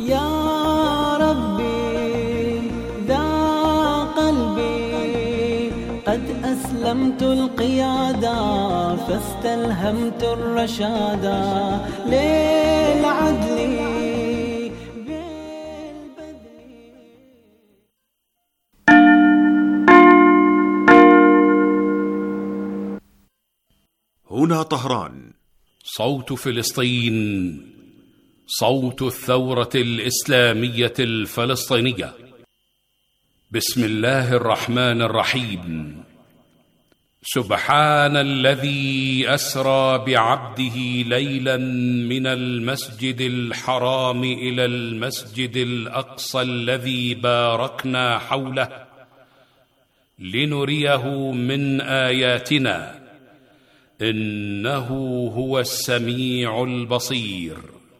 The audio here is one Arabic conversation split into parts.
يا ربي ذا قلبي قد أسلمت القيادة فاستلهمت الرشادة للعدل هنا طهران. صوت فلسطين، صوت الثورة الإسلامية الفلسطينية. بسم الله الرحمن الرحيم. سبحان الذي أسرى بعبده ليلا من المسجد الحرام إلى المسجد الأقصى الذي باركنا حوله لنريه من آياتنا إنه هو السميع البصير.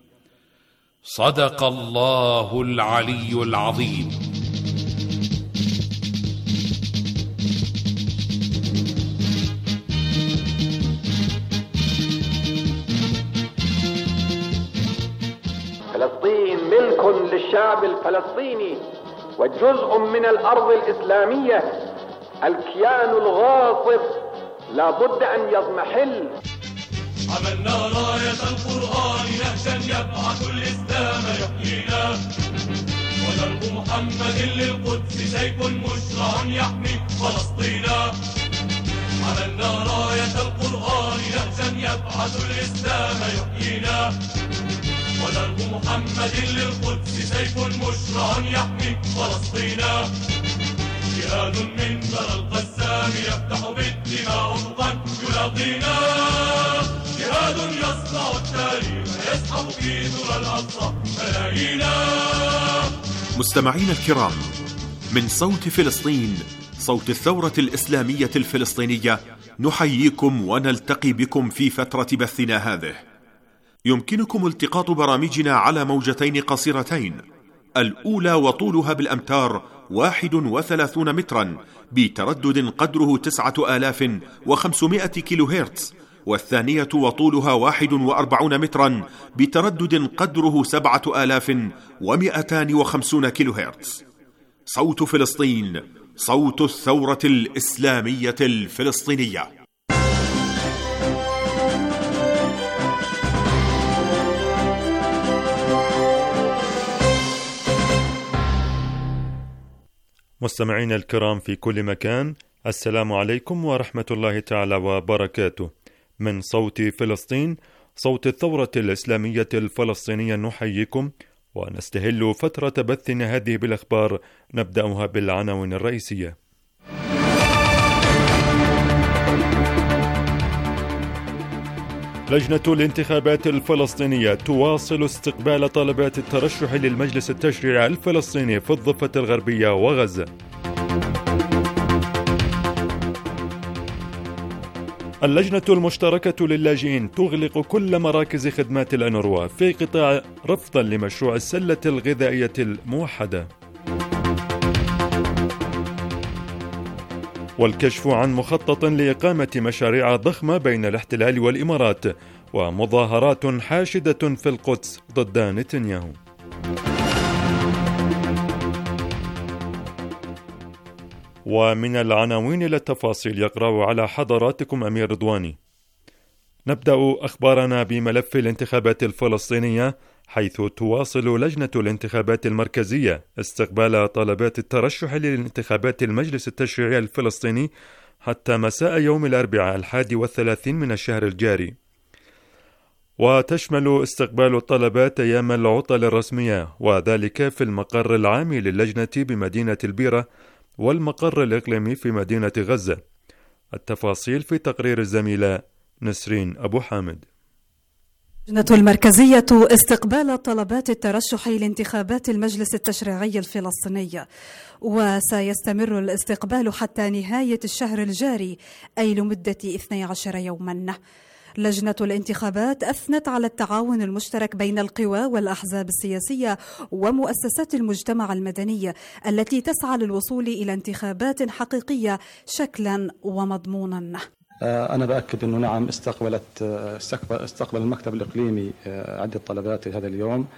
صدق الله العلي العظيم. فلسطين ملك للشعب الفلسطيني وجزء من الأرض الإسلامية. الكيان الغاصب لا بد أن يضمحل. عملنا راية القرآن نهجا يبعث الإسلام يحيينا، ودرب محمد للقدس سيف مشرع يحمي فلسطينا. عملنا راية القرآن نهجا يبعث الإسلام يحيينا، ودرب محمد للقدس سيف مشرع يحمي فلسطينا. جهاد من ثرى القسام يفتح بالدماء افقا يلاقينا، جهاد يصنع التاريخ يسحب في ثرى الاقصى ملايينا. مستمعينا الكرام، من صوت فلسطين، صوت الثورة الإسلامية الفلسطينية، نحييكم ونلتقي بكم في فترة بثنا هذه. يمكنكم التقاط برامجنا على موجتين قصيرتين، الأولى وطولها بالأمتار 31 مترا بتردد قدره 9500 كيلو هرتز، والثانية وطولها 41 مترا بتردد قدره 7250 كيلو هرتز. صوت فلسطين، صوت الثورة الإسلامية الفلسطينية. مستمعينا الكرام في كل مكان، السلام عليكم ورحمة الله تعالى وبركاته. من صوت فلسطين، صوت الثورة الإسلامية الفلسطينية، نحييكم ونستهل فترة بثنا هذه بالأخبار. نبدأها بالعناوين الرئيسية. لجنة الانتخابات الفلسطينية تواصل استقبال طلبات الترشح للمجلس التشريعي الفلسطيني في الضفة الغربية وغزة. اللجنة المشتركة للاجئين تغلق كل مراكز خدمات الأنروا في قطاع رفضا لمشروع السلة الغذائية الموحدة. والكشف عن مخطط لإقامة مشاريع ضخمة بين الاحتلال والإمارات، ومظاهرات حاشدة في القدس ضد نتنياهو. ومن العناوين إلى التفاصيل، يقرأ على حضراتكم أمير رضواني. نبدأ أخبارنا بملف الانتخابات الفلسطينية، حيث تواصل لجنة الانتخابات المركزية استقبال طلبات الترشح للانتخابات المجلس التشريعي الفلسطيني حتى مساء يوم الأربعاء 31 من الشهر الجاري. وتشمل استقبال الطلبات أيام العطل الرسمية، وذلك في المقر العام للجنة بمدينة البيرة والمقر الإقليمي في مدينة غزة. التفاصيل في تقرير الزميلة نسرين أبو حامد. اللجنة المركزية استقبال طلبات الترشح لانتخابات المجلس التشريعي الفلسطيني، وسيستمر الاستقبال حتى نهاية الشهر الجاري، أي لمدة 12 يوما. لجنة الانتخابات أثنت على التعاون المشترك بين القوى والأحزاب السياسية ومؤسسات المجتمع المدني التي تسعى للوصول إلى انتخابات حقيقية شكلا ومضمونا. أنا بأكد أنه نعم استقبل المكتب الإقليمي عدة طلبات هذا اليوم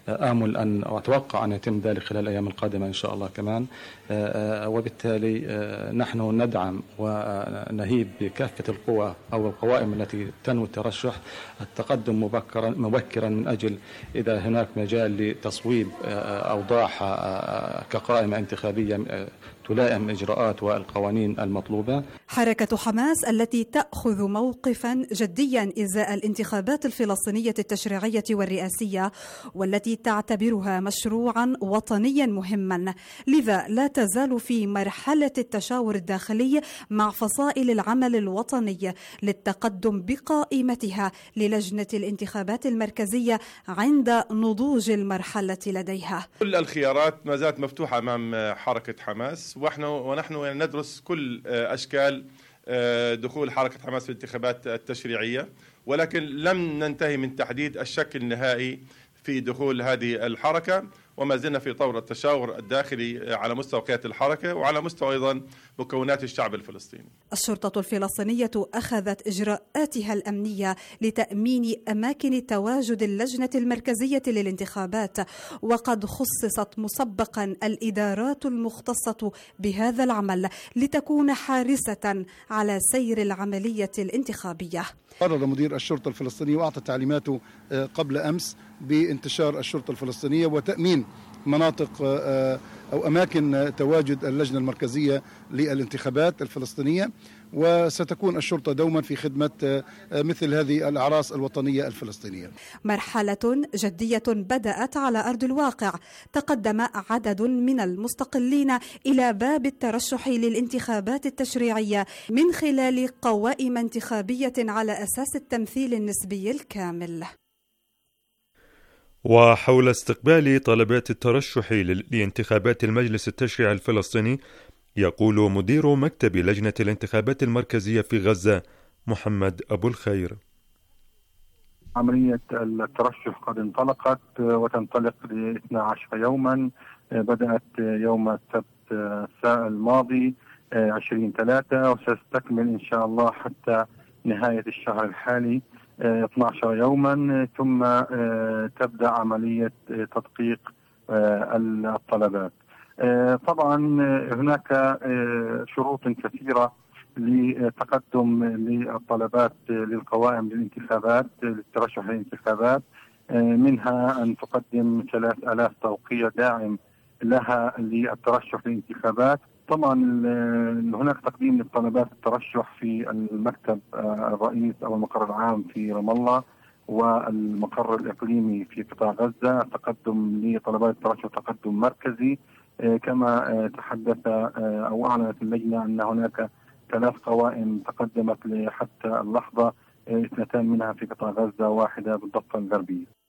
آمل أن وأتوقع أن يتم ذلك خلال الأيام القادمة إن شاء الله كمان. وبالتالي نحن ندعم ونهيب بكافة القوى أو القوائم التي تنوي الترشح التقدم مبكرا من أجل إذا هناك مجال لتصويب أوضاعها كقائمة انتخابية تلائم الإجراءات والقوانين المطلوبة. حركة حماس التي تأخذ موقفا جديا إزاء الانتخابات الفلسطينية التشريعية والرئاسية والتي تعتبرها مشروعا وطنيا مهما، لذا لا تزال في مرحلة التشاور الداخلي مع فصائل العمل الوطني للتقدم بقائمتها للجنة الانتخابات المركزية عند نضوج المرحلة لديها. كل الخيارات ما زالت مفتوحة أمام حركة حماس، ونحن ندرس كل أشكال دخول حركة حماس في الانتخابات التشريعية، ولكن لم ننتهي من تحديد الشكل النهائي في دخول هذه الحركة، وما زلنا في طور التشاور الداخلي على مستوى قيادة الحركة وعلى مستوى أيضا مكونات الشعب الفلسطيني. الشرطة الفلسطينية أخذت إجراءاتها الأمنية لتأمين أماكن تواجد اللجنة المركزية للانتخابات، وقد خصصت مسبقا الإدارات المختصة بهذا العمل لتكون حارسة على سير العملية الانتخابية. قرر مدير الشرطة الفلسطينية وأعطى تعليماته قبل أمس بانتشار الشرطة الفلسطينية وتأمين مناطق أو أماكن تواجد اللجنة المركزية للانتخابات الفلسطينية، وستكون الشرطة دوما في خدمة مثل هذه الأعراس الوطنية الفلسطينية. مرحلة جدية بدأت على أرض الواقع. تقدم عدد من المستقلين إلى باب الترشح للانتخابات التشريعية من خلال قوائم انتخابية على أساس التمثيل النسبي الكامل. وحول استقبال طلبات الترشح لانتخابات المجلس التشريعي الفلسطيني يقول مدير مكتب لجنة الانتخابات المركزية في غزة محمد أبو الخير: عملية الترشح قد انطلقت وتنطلق ل12 يوما، بدأت يوم السبت الماضي 20/3 وستستكمل إن شاء الله حتى نهاية الشهر الحالي 12 يوما، ثم تبدأ عملية تدقيق الطلبات. طبعا هناك شروط كثيرة لتقدم للطلبات للقوائم للانتخابات للترشح للانتخابات، منها أن تقدم 3000 توقيع داعم لها للترشح للانتخابات. طبعا هناك تقديم للطلبات الترشح في المكتب الرئيس أو المقر العام في رام الله والمقر الإقليمي في قطاع غزة. تقدم لطلبات الترشح تقدم مركزي، كما تحدث أو أعلنت اللجنة أن هناك 3 قوائم تقدمت حتى اللحظة، 2 منها في قطاع غزة واحدة بالضفة الغربية.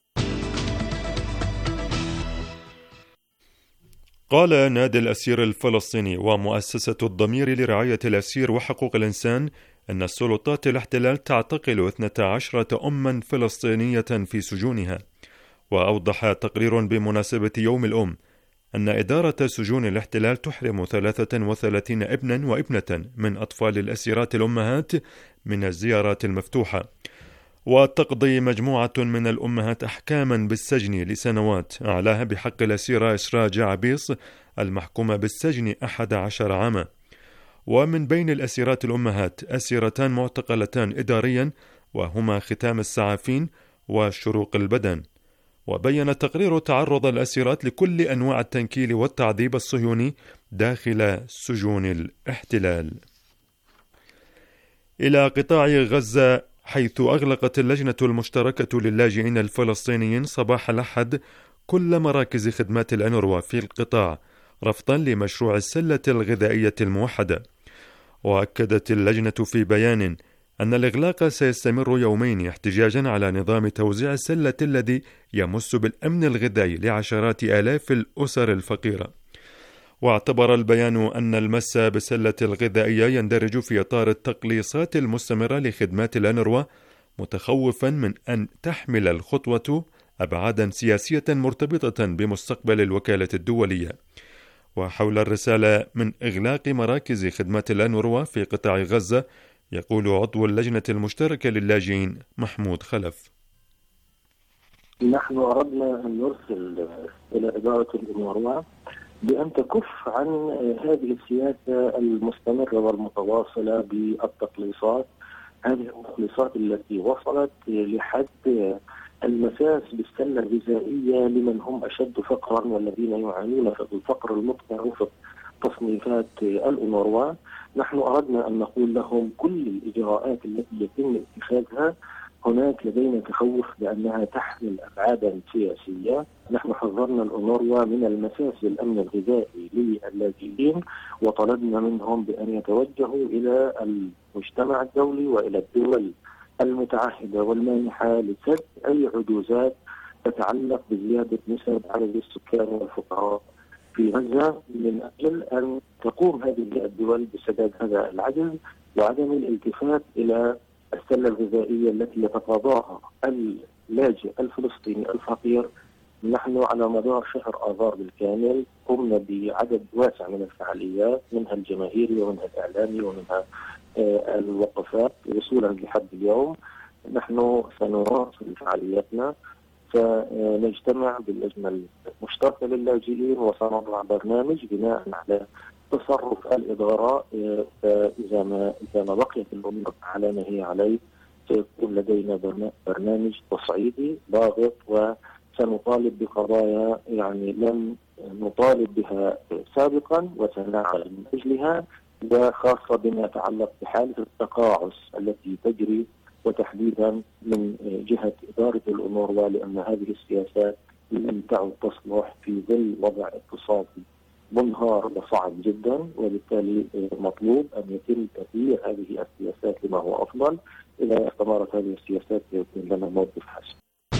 قال نادي الأسير الفلسطيني ومؤسسة الضمير لرعاية الأسير وحقوق الإنسان أن السلطات الاحتلال تعتقل 12 أما فلسطينية في سجونها. وأوضح تقرير بمناسبة يوم الأم أن إدارة سجون الاحتلال تحرم 33 ابنا وابنة من أطفال الأسيرات الأمهات من الزيارات المفتوحة، وتقضي مجموعة من الأمهات أحكاما بالسجن لسنوات، أعلاها بحق الأسيرة إسراء جعبيص المحكومة بالسجن 11 عاما. ومن بين الأسيرات الأمهات أسيرتان معتقلتان إداريا وهما ختام السعافين وشروق البدن. وبين التقرير تعرض الأسيرات لكل أنواع التنكيل والتعذيب الصهيوني داخل سجون الاحتلال. إلى قطاع غزة، حيث أغلقت اللجنة المشتركة للاجئين الفلسطينيين صباح الأحد كل مراكز خدمات الأنروا في القطاع رفضا لمشروع السلة الغذائية الموحدة. وأكدت اللجنة في بيان أن الإغلاق سيستمر يومين احتجاجا على نظام توزيع السلة الذي يمس بالأمن الغذائي لعشرات آلاف الأسر الفقيرة. واعتبر البيان أن المس بالسلة الغذائية يندرج في إطار التقليصات المستمرة لخدمات الأنروا، متخوفا من أن تحمل الخطوة أبعادا سياسية مرتبطة بمستقبل الوكالة الدولية. وحول الرسالة من إغلاق مراكز خدمات الأنروا في قطاع غزة يقول عضو اللجنة المشتركة للاجئين محمود خلف: نحن أردنا أن نرسل إلى إدارة الأونروا بأن تكف عن هذه السياسة المستمرة والمتواصلة بالتقليصات، هذه التقليصات التي وصلت لحد المساس بالسلة الغذائية لمن هم أشد فقرا والذين يعانون في الفقر المدقع في تصنيفات الأونروا. نحن أردنا أن نقول لهم كل الإجراءات التي يتم اتخاذها هناك لدينا تخوف بأنها تحمل أبعادا سياسية. نحن حذرنا الأونروا من المساس بالأمن الغذائي للاجئين وطلبنا منهم بأن يتوجهوا إلى المجتمع الدولي وإلى الدول المتعهدة والمانحة لسد أي عجوزات تتعلق بزيادة نسب عدد السكان والفقراء في غزة، من أجل أن تقوم هذه الدول بسداد هذا العجز وعدم الالتفات إلى السلة الغذائية التي يتقاضاها اللاجئ الفلسطيني الفقير. نحن على مدار شهر آذار بالكامل قمنا بعدد واسع من الفعاليات، منها الجماهيري ومنها الإعلامي ومنها الوقفات وصولا لحد اليوم. نحن سنواصل فعالياتنا، سنجتمع باللجنة المشتركة للاجئين وسنضع برنامج بناء على تصرف الإدارة. إذا ما بقيت الأمور على ما هي عليه سيكون لدينا برنامج تصعيدي ضاغط، وسنطالب بقضايا يعني لم نطالب بها سابقا وسنعمل من أجلها، وخاصة بما يتعلق بحالة التقاعس التي تجري وتحديدا من جهة إدارة الأونروا، لأن هذه السياسات لم تعد تصلح في ظل وضع اقتصادي منهار وصعب جدا، وبالتالي مطلوب أن يتم تغيير هذه السياسات لما هو أفضل. إذا استمرت هذه السياسات سيكون لنا موقف حسن.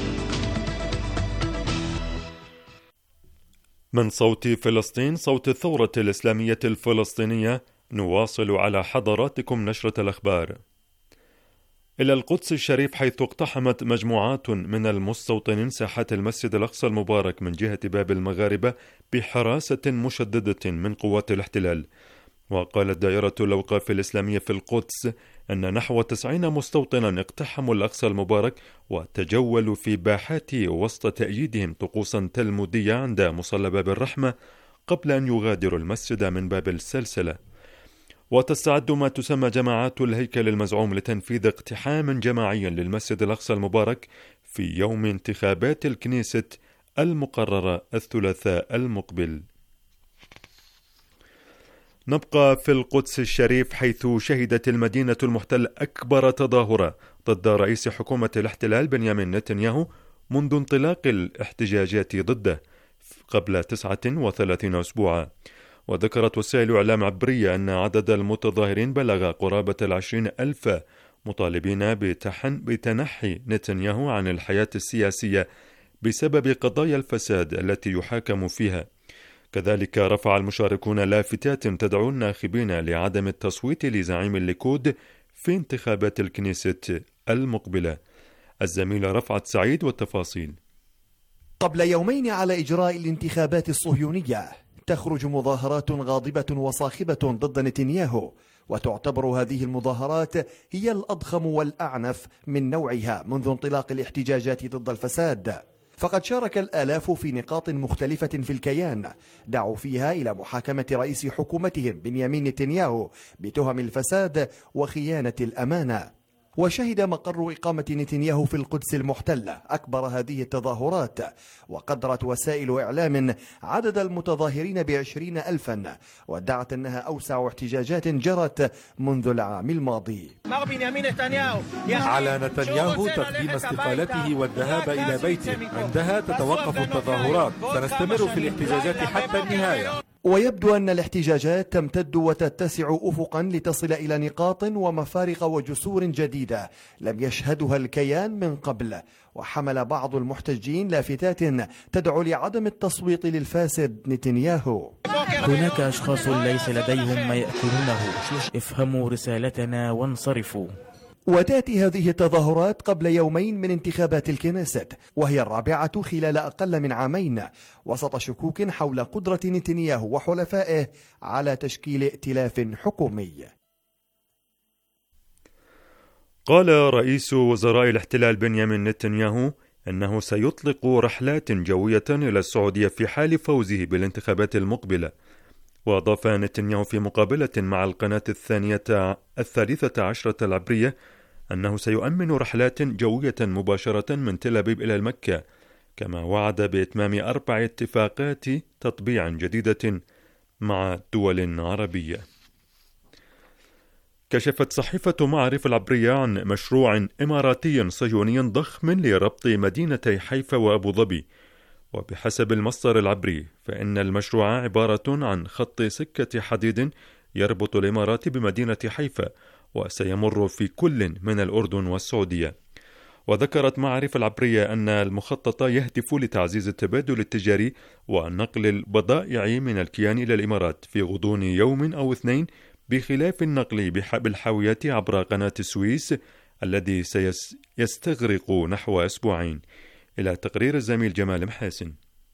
من صوت فلسطين، صوت الثورة الإسلامية الفلسطينية، نواصل على حضراتكم نشرة الأخبار. إلى القدس الشريف، حيث اقتحمت مجموعات من المستوطنين ساحات المسجد الأقصى المبارك من جهة باب المغاربة بحراسة مشددة من قوات الاحتلال. وقالت دائرة الأوقاف الإسلامية في القدس أن نحو 90 مستوطنا اقتحموا الأقصى المبارك وتجولوا في باحاته وسط تأييدهم طقوسا تلمودية عند مصلى باب الرحمة قبل أن يغادروا المسجد من باب السلسلة. وتستعد ما تسمى جماعات الهيكل المزعوم لتنفيذ اقتحام جماعي للمسجد الأقصى المبارك في يوم انتخابات الكنيسة المقررة الثلاثاء المقبل. نبقى في القدس الشريف، حيث شهدت المدينة المحتلة أكبر تظاهرة ضد رئيس حكومة الاحتلال بنيامين نتنياهو منذ انطلاق الاحتجاجات ضده قبل 39 أسبوعا. وذكرت وسائل إعلام عبرية أن عدد المتظاهرين بلغ قرابة 20,000 مطالبين بتنحي نتنياهو عن الحياة السياسية بسبب قضايا الفساد التي يحاكم فيها. كذلك رفع المشاركون لافتات تدعو الناخبين لعدم التصويت لزعيم الليكود في انتخابات الكنيسة المقبلة. الزميلة رفعت سعيد والتفاصيل. قبل يومين على إجراء الانتخابات الصهيونية تخرج مظاهرات غاضبة وصاخبة ضد نتنياهو، وتعتبر هذه المظاهرات هي الأضخم والأعنف من نوعها منذ انطلاق الاحتجاجات ضد الفساد. فقد شارك الآلاف في نقاط مختلفة في الكيان دعوا فيها إلى محاكمة رئيس حكومتهم بنيامين نتنياهو بتهم الفساد وخيانة الأمانة. وشهد مقر إقامة نتنياهو في القدس المحتلة أكبر هذه التظاهرات، وقدرت وسائل إعلام عدد المتظاهرين ب20,000، وادعت أنها أوسع احتجاجات جرت منذ العام الماضي. على نتنياهو تقديم استقالته والذهاب إلى بيته، عندها تتوقف التظاهرات، سنستمر في الاحتجاجات حتى النهاية. ويبدو أن الاحتجاجات تمتد وتتسع أفقا لتصل إلى نقاط ومفارق وجسور جديدة لم يشهدها الكيان من قبل. وحمل بعض المحتجين لافتات تدعو لعدم التصويت للفاسد نتنياهو. هناك أشخاص ليس لديهم ما يأكلونه، افهموا رسالتنا وانصرفوا. وتأتي هذه التظاهرات قبل يومين من انتخابات الكنيسة، وهي الرابعة خلال أقل من عامين، وسط شكوك حول قدرة نتنياهو وحلفائه على تشكيل ائتلاف حكومي. قال رئيس وزراء الاحتلال بنيامين نتنياهو أنه سيطلق رحلات جوية إلى السعودية في حال فوزه بالانتخابات المقبلة. وأضاف نتنياهو في مقابلة مع القناة الثالثة عشرة العبرية أنه سيؤمن رحلات جوية مباشرة من تل أبيب إلى مكة، كما وعد بإتمام 4 اتفاقات تطبيع جديدة مع دول عربية. كشفت صحيفة معارف العبرية عن مشروع إماراتي صهيوني ضخم لربط مدينتي حيفا وأبو ظبي، وبحسب المصدر العبري فإن المشروع عبارة عن خط سكة حديد يربط الإمارات بمدينة حيفا، وسيمر في كل من الأردن والسعودية. وذكرت معارف العبرية أن المخطط يهدف لتعزيز التبادل التجاري ونقل البضائع من الكيان إلى الإمارات في غضون يوم أو 2، بخلاف النقل بالحاويات عبر قناة السويس الذي سيستغرق نحو 2 أسبوع. إلى تقرير الزميل جمال محاسن.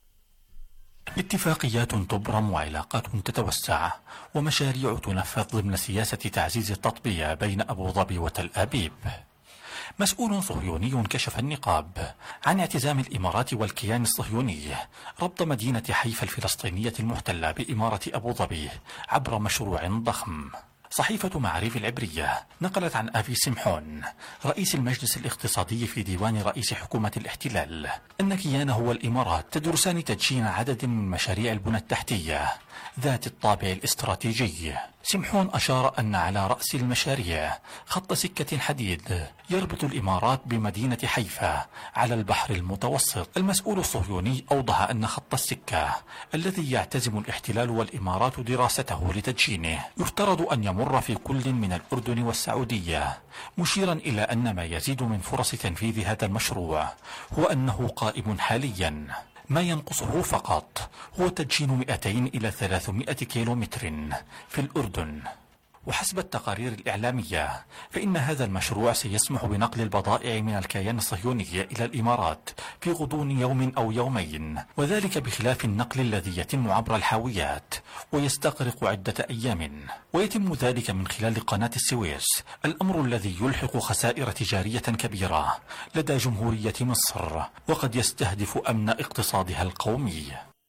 اتفاقيات تبرم وعلاقات تتوسع ومشاريع تنفذ ضمن سياسة تعزيز التطبيع بين أبو ظبي وتل أبيب. مسؤول صهيوني كشف النقاب عن اعتزام الإمارات والكيان الصهيوني ربط مدينة حيفا الفلسطينية المحتلة بإمارة أبو ظبي عبر مشروع ضخم. صحيفة معارف العبرية نقلت عن أبي سمحون رئيس المجلس الاقتصادي في ديوان رئيس حكومة الاحتلال أن كيانه والإمارات تدرسان تدشين عدد من مشاريع البنى التحتية ذات الطابع الاستراتيجي. سمحون أشار أن على رأس المشاريع خط سكة حديد يربط الإمارات بمدينة حيفا على البحر المتوسط. المسؤول الصهيوني أوضح أن خط السكة الذي يعتزم الاحتلال والإمارات دراسته لتدشينه يفترض أن يمر في كل من الأردن والسعودية، مشيرا إلى أن ما يزيد من فرص تنفيذ هذا المشروع هو أنه قائم حاليا. ما ينقصه فقط هو تدشين 200 إلى 300 كيلومتر في الأردن. وحسب التقارير الإعلامية فإن هذا المشروع سيسمح بنقل البضائع من الكيان الصهيوني إلى الإمارات في غضون يوم أو يومين، وذلك بخلاف النقل الذي يتم عبر الحاويات ويستغرق عدة أيام، ويتم ذلك من خلال قناة السويس، الأمر الذي يلحق خسائر تجارية كبيرة لدى جمهورية مصر وقد يستهدف أمن اقتصادها القومي.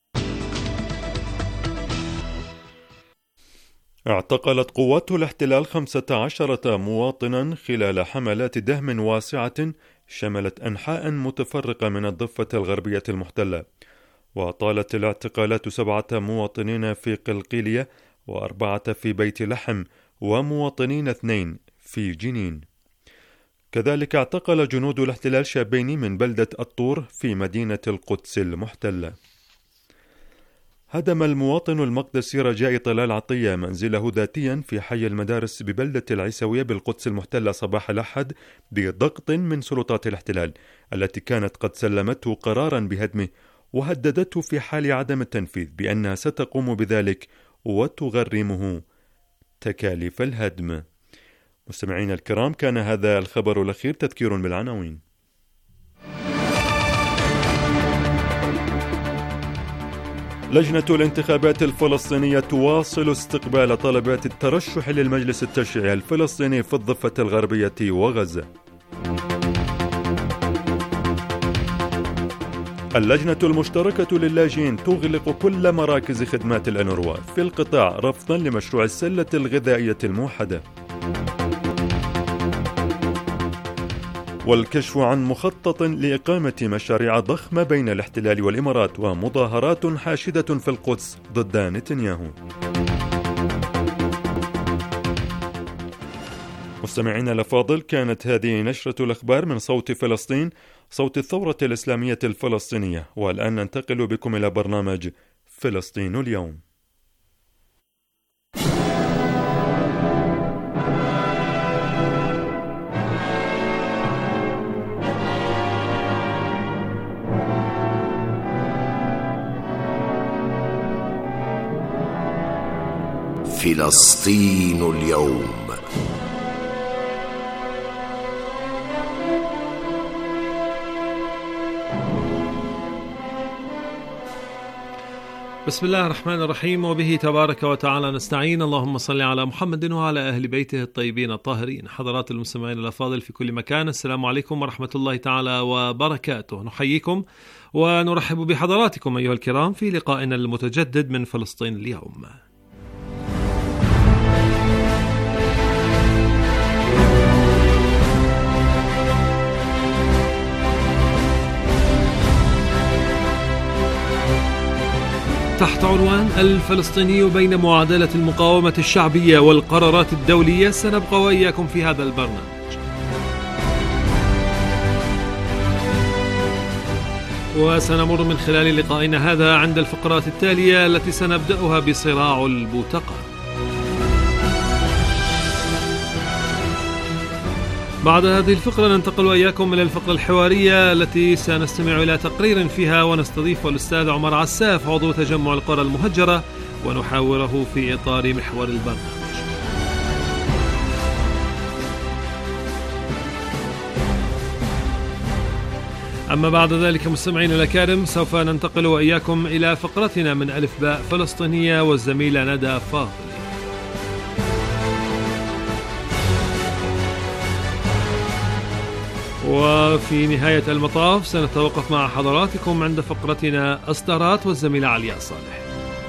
اعتقلت قوات الاحتلال 15 مواطنا خلال حملات دهم واسعة شملت أنحاء متفرقة من الضفة الغربية المحتلة. وطالت الاعتقالات 7 مواطنين في قلقيلية و4 في بيت لحم ومواطنين 2 في جنين. كذلك اعتقل جنود الاحتلال شابين من بلدة الطور في مدينة القدس المحتلة. هدم المواطن المقدسي رجاء طلال عطية منزله ذاتيا في حي المدارس ببلدة العيسوية بالقدس المحتلة صباح الأحد بضغط من سلطات الاحتلال التي كانت قد سلمته قرارا بهدمه، وهددته في حال عدم التنفيذ بأنها ستقوم بذلك وتغرمه تكاليف الهدم. مستمعين الكرام، كان هذا الخبر الأخير. تذكير بالعناوين. لجنة الانتخابات الفلسطينية تواصل استقبال طلبات الترشح للمجلس التشريعي الفلسطيني في الضفة الغربية وغزة. اللجنة المشتركة للاجئين تغلق كل مراكز خدمات الأنروا في القطاع رفضا لمشروع السلة الغذائية الموحدة. والكشف عن مخطط لإقامة مشاريع ضخمة بين الاحتلال والإمارات ومظاهرات حاشدة في القدس ضد نتنياهو. مستمعينا الأفاضل، كانت هذه نشرة الأخبار من صوت فلسطين، صوت الثورة الإسلامية الفلسطينية. والآن ننتقل بكم إلى برنامج فلسطين اليوم. فلسطين اليوم. بسم الله الرحمن الرحيم، وبه تبارك وتعالى نستعين. اللهم صل على محمد وعلى أهل بيته الطيبين الطاهرين. حضرات المستمعين الأفاضل في كل مكان، السلام عليكم ورحمة الله تعالى وبركاته. نحييكم ونرحب بحضراتكم أيها الكرام في لقائنا المتجدد من فلسطين اليوم. تحت عنوان الفلسطيني بين معادلة المقاومة الشعبية والقرارات الدولية، سنبقى وإياكم في هذا البرنامج، وسنمر من خلال لقائنا هذا عند الفقرات التالية التي سنبدأها بصراع البوتقة. بعد هذه الفقرة ننتقل وإياكم إلى الفقرة الحوارية التي سنستمع إلى تقرير فيها ونستضيف الأستاذ عمر عساف عضو تجمع القرى المهجرة ونحاوره في إطار محور البرنامج. أما بعد ذلك مستمعين الأكارم سوف ننتقل وإياكم إلى فقرتنا من ألف باء فلسطينية والزميلة ندى فاضل. وفي نهاية المطاف سنتوقف مع حضراتكم عند فقرتنا إصدارات والزميلة علياء صالح.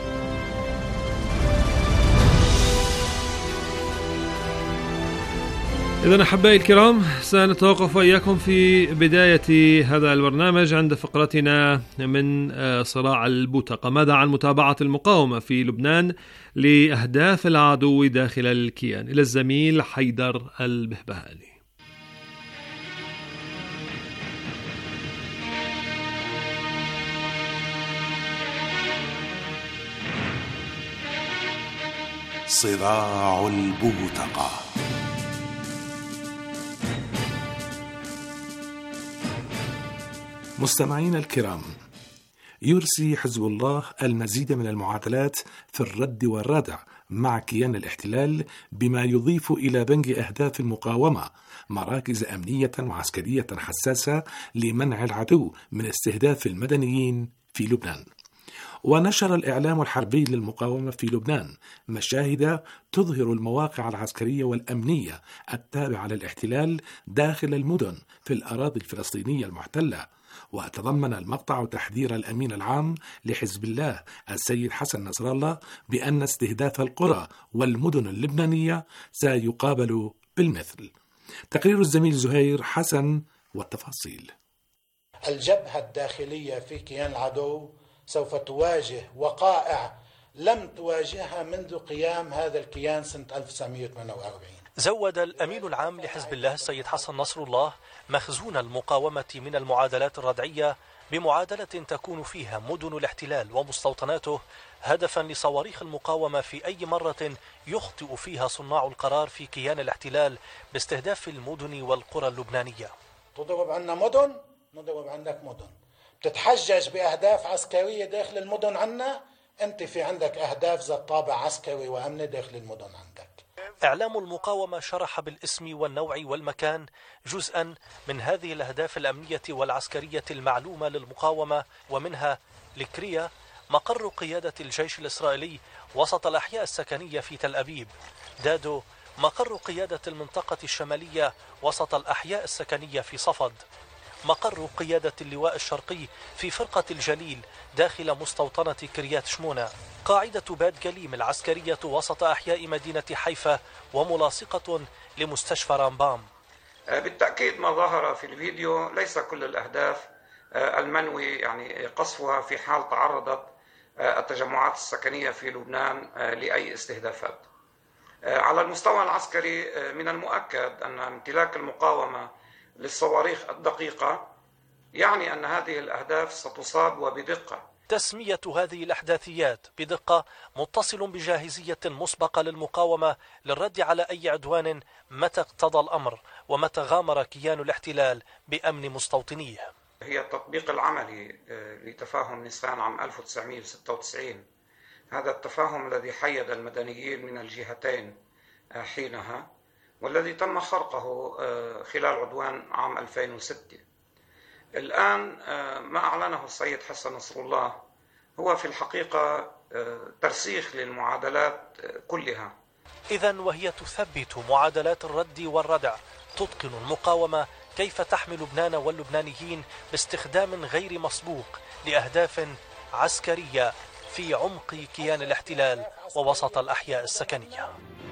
إذن أحبائي الكرام، سنتوقف وإياكم في بداية هذا البرنامج عند فقرتنا من صراع البوتقة. ماذا عن متابعة المقاومة في لبنان لأهداف العدو داخل الكيان؟ إلى الزميل حيدر البهبهاني. صراع البوتقة. مستمعينا الكرام، يرسي حزب الله المزيد من المعادلات في الرد والردع مع كيان الاحتلال، بما يضيف إلى بنج أهداف المقاومة مراكز أمنية وعسكرية حساسة لمنع العدو من استهداف المدنيين في لبنان. ونشر الإعلام الحربي للمقاومة في لبنان مشاهد تظهر المواقع العسكرية والأمنية التابعة للاحتلال داخل المدن في الأراضي الفلسطينية المحتلة، وتضمن المقطع تحذير الأمين العام لحزب الله السيد حسن نصر الله بأن استهداف القرى والمدن اللبنانية سيقابل بالمثل. تقرير الزميل زهير حسن والتفاصيل. الجبهة الداخلية في كيان العدو سوف تواجه وقائع لم تواجهها منذ قيام هذا الكيان سنة 1948. زود الأمين العام لحزب الله السيد حسن نصر الله مخزون المقاومة من المعادلات الردعية بمعادلة تكون فيها مدن الاحتلال ومستوطناته هدفا لصواريخ المقاومة في أي مرة يخطئ فيها صناع القرار في كيان الاحتلال باستهداف المدن والقرى اللبنانية. تضرب عنا مدن، نضرب عندك مدن. بتتحجج بأهداف عسكرية داخل المدن عنا، أنت في عندك أهداف ذات طابع عسكري وأمني داخل المدن عندك. إعلام المقاومة شرح بالاسم والنوع والمكان جزءا من هذه الأهداف الأمنية والعسكرية المعلومة للمقاومة، ومنها لكريا مقر قيادة الجيش الإسرائيلي وسط الأحياء السكنية في تل أبيب، دادو مقر قيادة المنطقة الشمالية وسط الأحياء السكنية في صفد، مقر قيادة اللواء الشرقي في فرقة الجليل داخل مستوطنة كريات شمونة، قاعدة باد جليم العسكرية وسط أحياء مدينة حيفا وملاصقة لمستشفى رامبام. بالتأكيد ما ظهر في الفيديو ليس كل الأهداف المنوي قصفها في حال تعرضت التجمعات السكنية في لبنان لأي استهدافات. على المستوى العسكري من المؤكد أن امتلاك المقاومة للصواريخ الدقيقة يعني أن هذه الأهداف ستصاب وبدقة. تسمية هذه الأحداثيات بدقة متصل بجاهزية مسبقة للمقاومة للرد على أي عدوان متى اقتضى الأمر ومتى غامر كيان الاحتلال بأمن مستوطنيه. هي التطبيق العملي لتفاهم نيسان عام 1996. هذا التفاهم الذي حيد المدنيين من الجهتين حينها، والذي تم خرقه خلال عدوان عام 2006. الآن ما أعلنه السيد حسن نصر الله هو في الحقيقة ترسيخ للمعادلات كلها. إذن وهي تثبت معادلات الرد والردع، تتقن المقاومة كيف تحمي لبنان واللبنانيين باستخدام غير مسبوق لأهداف عسكرية في عمق كيان الاحتلال ووسط الأحياء السكنية.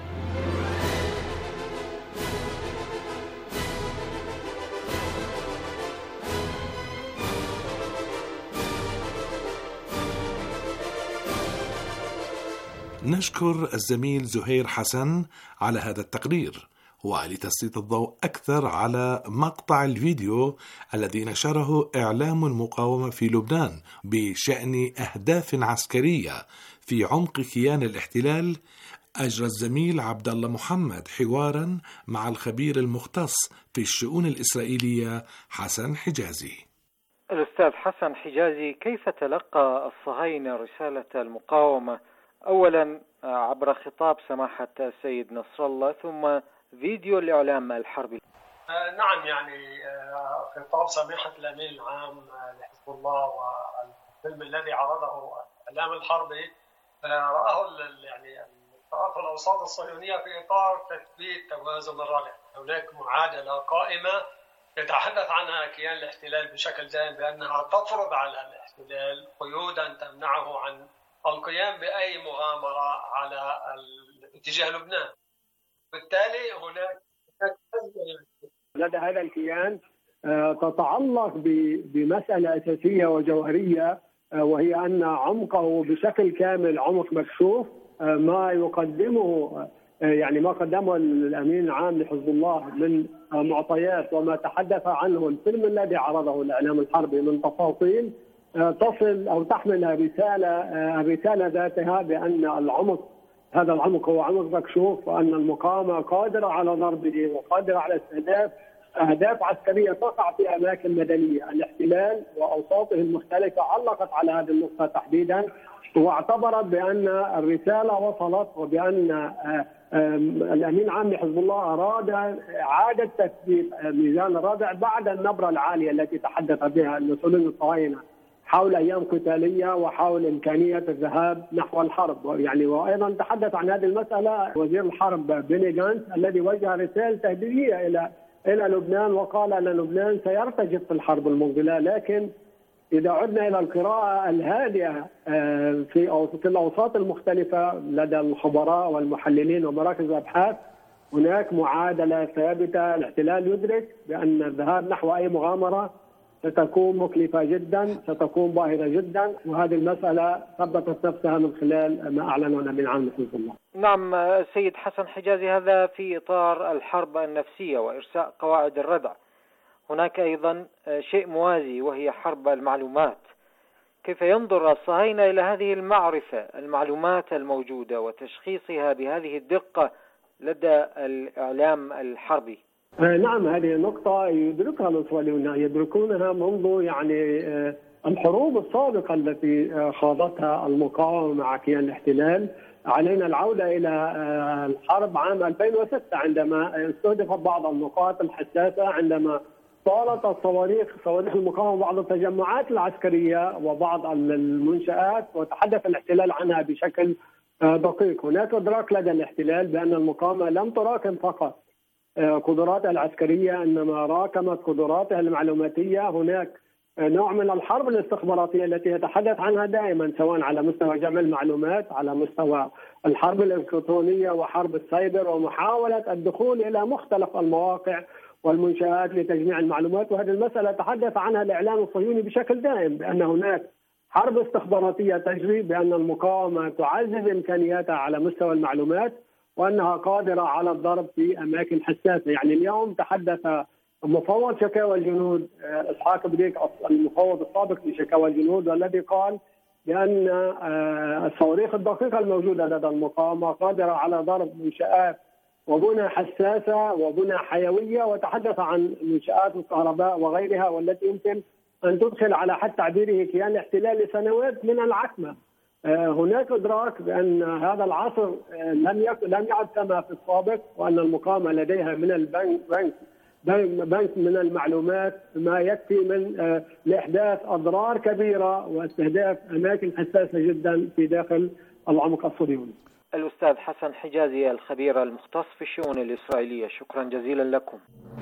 نشكر الزميل زهير حسن على هذا التقرير. ولتسليط الضوء أكثر على مقطع الفيديو الذي نشره إعلام المقاومة في لبنان بشأن أهداف عسكرية في عمق كيان الاحتلال، أجرى الزميل عبد الله محمد حوارا مع الخبير المختص في الشؤون الإسرائيلية حسن حجازي. الأستاذ حسن حجازي، كيف تلقى الصهاينة رسالة المقاومة أولا عبر خطاب سماحة السيد نصر الله ثم فيديو الإعلام الحربي؟ نعم، يعني خطاب سماحة الأمين العام لحزب الله والفيلم الذي عرضه الإعلام الحربي رآه يعني الأوساط الصهيونية في إطار تثبيت توازن الردع. هناك معادلة قائمة يتحدث عنها كيان الاحتلال بشكل دائم بأنها تفرض على الاحتلال قيودا تمنعه عن القيام بأي مغامرة على اتجاه لبنان. بالتالي هناك لدى هذا الكيان تتعلق بمسألة أساسية وجوهرية، وهي أن عمقه بشكل كامل عمق مكشوف. ما يقدمه يعني ما قدمه الأمين العام لحزب الله من معطيات وما تحدث عنه الفيلم الذي عرضه الإعلام الحربي من تفاصيل تصل أو تحمل الرسالة ذاتها بأن هذا العمق هو عمق مكشوف، وأن المقاومة قادرة على ضربه وقادرة على استهداف أهداف عسكرية تقع في أماكن مدنية. الاحتلال وأوساطه المختلفة علقت على هذه النقطة تحديدا، واعتبرت بأن الرسالة وصلت، وبأن الأمين العام لحزب الله أراد إعادة تثبيت ميزان الردع بعد النبرة العالية التي تحدث بها المسؤولين الصهاينة حول أيام قتالية وحول إمكانية الذهاب نحو الحرب. يعني وأيضا تحدث عن هذه المسألة وزير الحرب بيني جانتس الذي وجه رسالة تهديدية إلى لبنان، وقال أن لبنان سيرتجف في الحرب المقبلة. لكن إذا عدنا إلى القراءة الهادئة في الأوساط المختلفة لدى الخبراء والمحللين ومراكز الأبحاث، هناك معادلة ثابتة. الاحتلال يدرك بأن الذهاب نحو أي مغامرة ستكون مكلفة جدا، ستكون باهظة جدا، وهذه المسألة ثبتت نفسها من خلال ما أعلنه الأمين العام لحزب الله. نعم السيد حسن حجازي، هذا في إطار الحرب النفسية وإرساء قواعد الردع. هناك أيضا شيء موازي وهي حرب المعلومات. كيف ينظر الصهاينة إلى هذه المعلومات الموجودة وتشخيصها بهذه الدقة لدى الإعلام الحربي؟ نعم، هذه النقطة يدركها الإسرائيليون، يدركونها منذ يعني الحروب السابقة التي خاضتها المقاومة مع كيان الاحتلال. علينا العودة إلى الحرب عام 2006 عندما استهدفت بعض النقاط الحساسة، عندما طالت صواريخ المقاومة بعض التجمعات العسكرية وبعض المنشآت، وتحدث الاحتلال عنها بشكل دقيق. هناك إدراك لدى الاحتلال بأن المقاومة لم تراكم فقط قدراتها العسكرية، إنما راكمت قدراتها المعلوماتية. هناك نوع من الحرب الاستخباراتية التي يتحدث عنها دائما، سواء على مستوى جمع المعلومات، على مستوى الحرب الإلكترونية وحرب السايبر، ومحاولة الدخول إلى مختلف المواقع والمنشآت لتجميع المعلومات. وهذه المسألة تحدث عنها الإعلام الصهيوني بشكل دائم، بأن هناك حرب استخباراتية تجري، بأن المقاومة تعزز إمكانياتها على مستوى المعلومات، وأنها قادرة على الضرب في أماكن حساسة. يعني اليوم تحدث مفوض شكاوى الجنود إسحاق بريك، المفوض السابق لشكاوى الجنود، والذي قال بأن الصواريخ الدقيقة الموجودة لدى المقاومة قادرة على ضرب منشآت وبنى حساسة وبنى حيوية، وتحدث عن منشآت الكهرباء وغيرها، والتي يمكن أن تدخل على حد تعبيره كيان الاحتلال لسنوات من العتمة. هناك إدراك بأن هذا العصر لم يعد كما في السابق، وأن المقاومة لديها من بنك من المعلومات ما يكفي من لإحداث أضرار كبيرة واستهداف أماكن حساسة جدا في داخل العمق الصهيوني. الأستاذ حسن حجازي الخبير المختص في الشؤون الإسرائيلية، شكرا جزيلا لكم.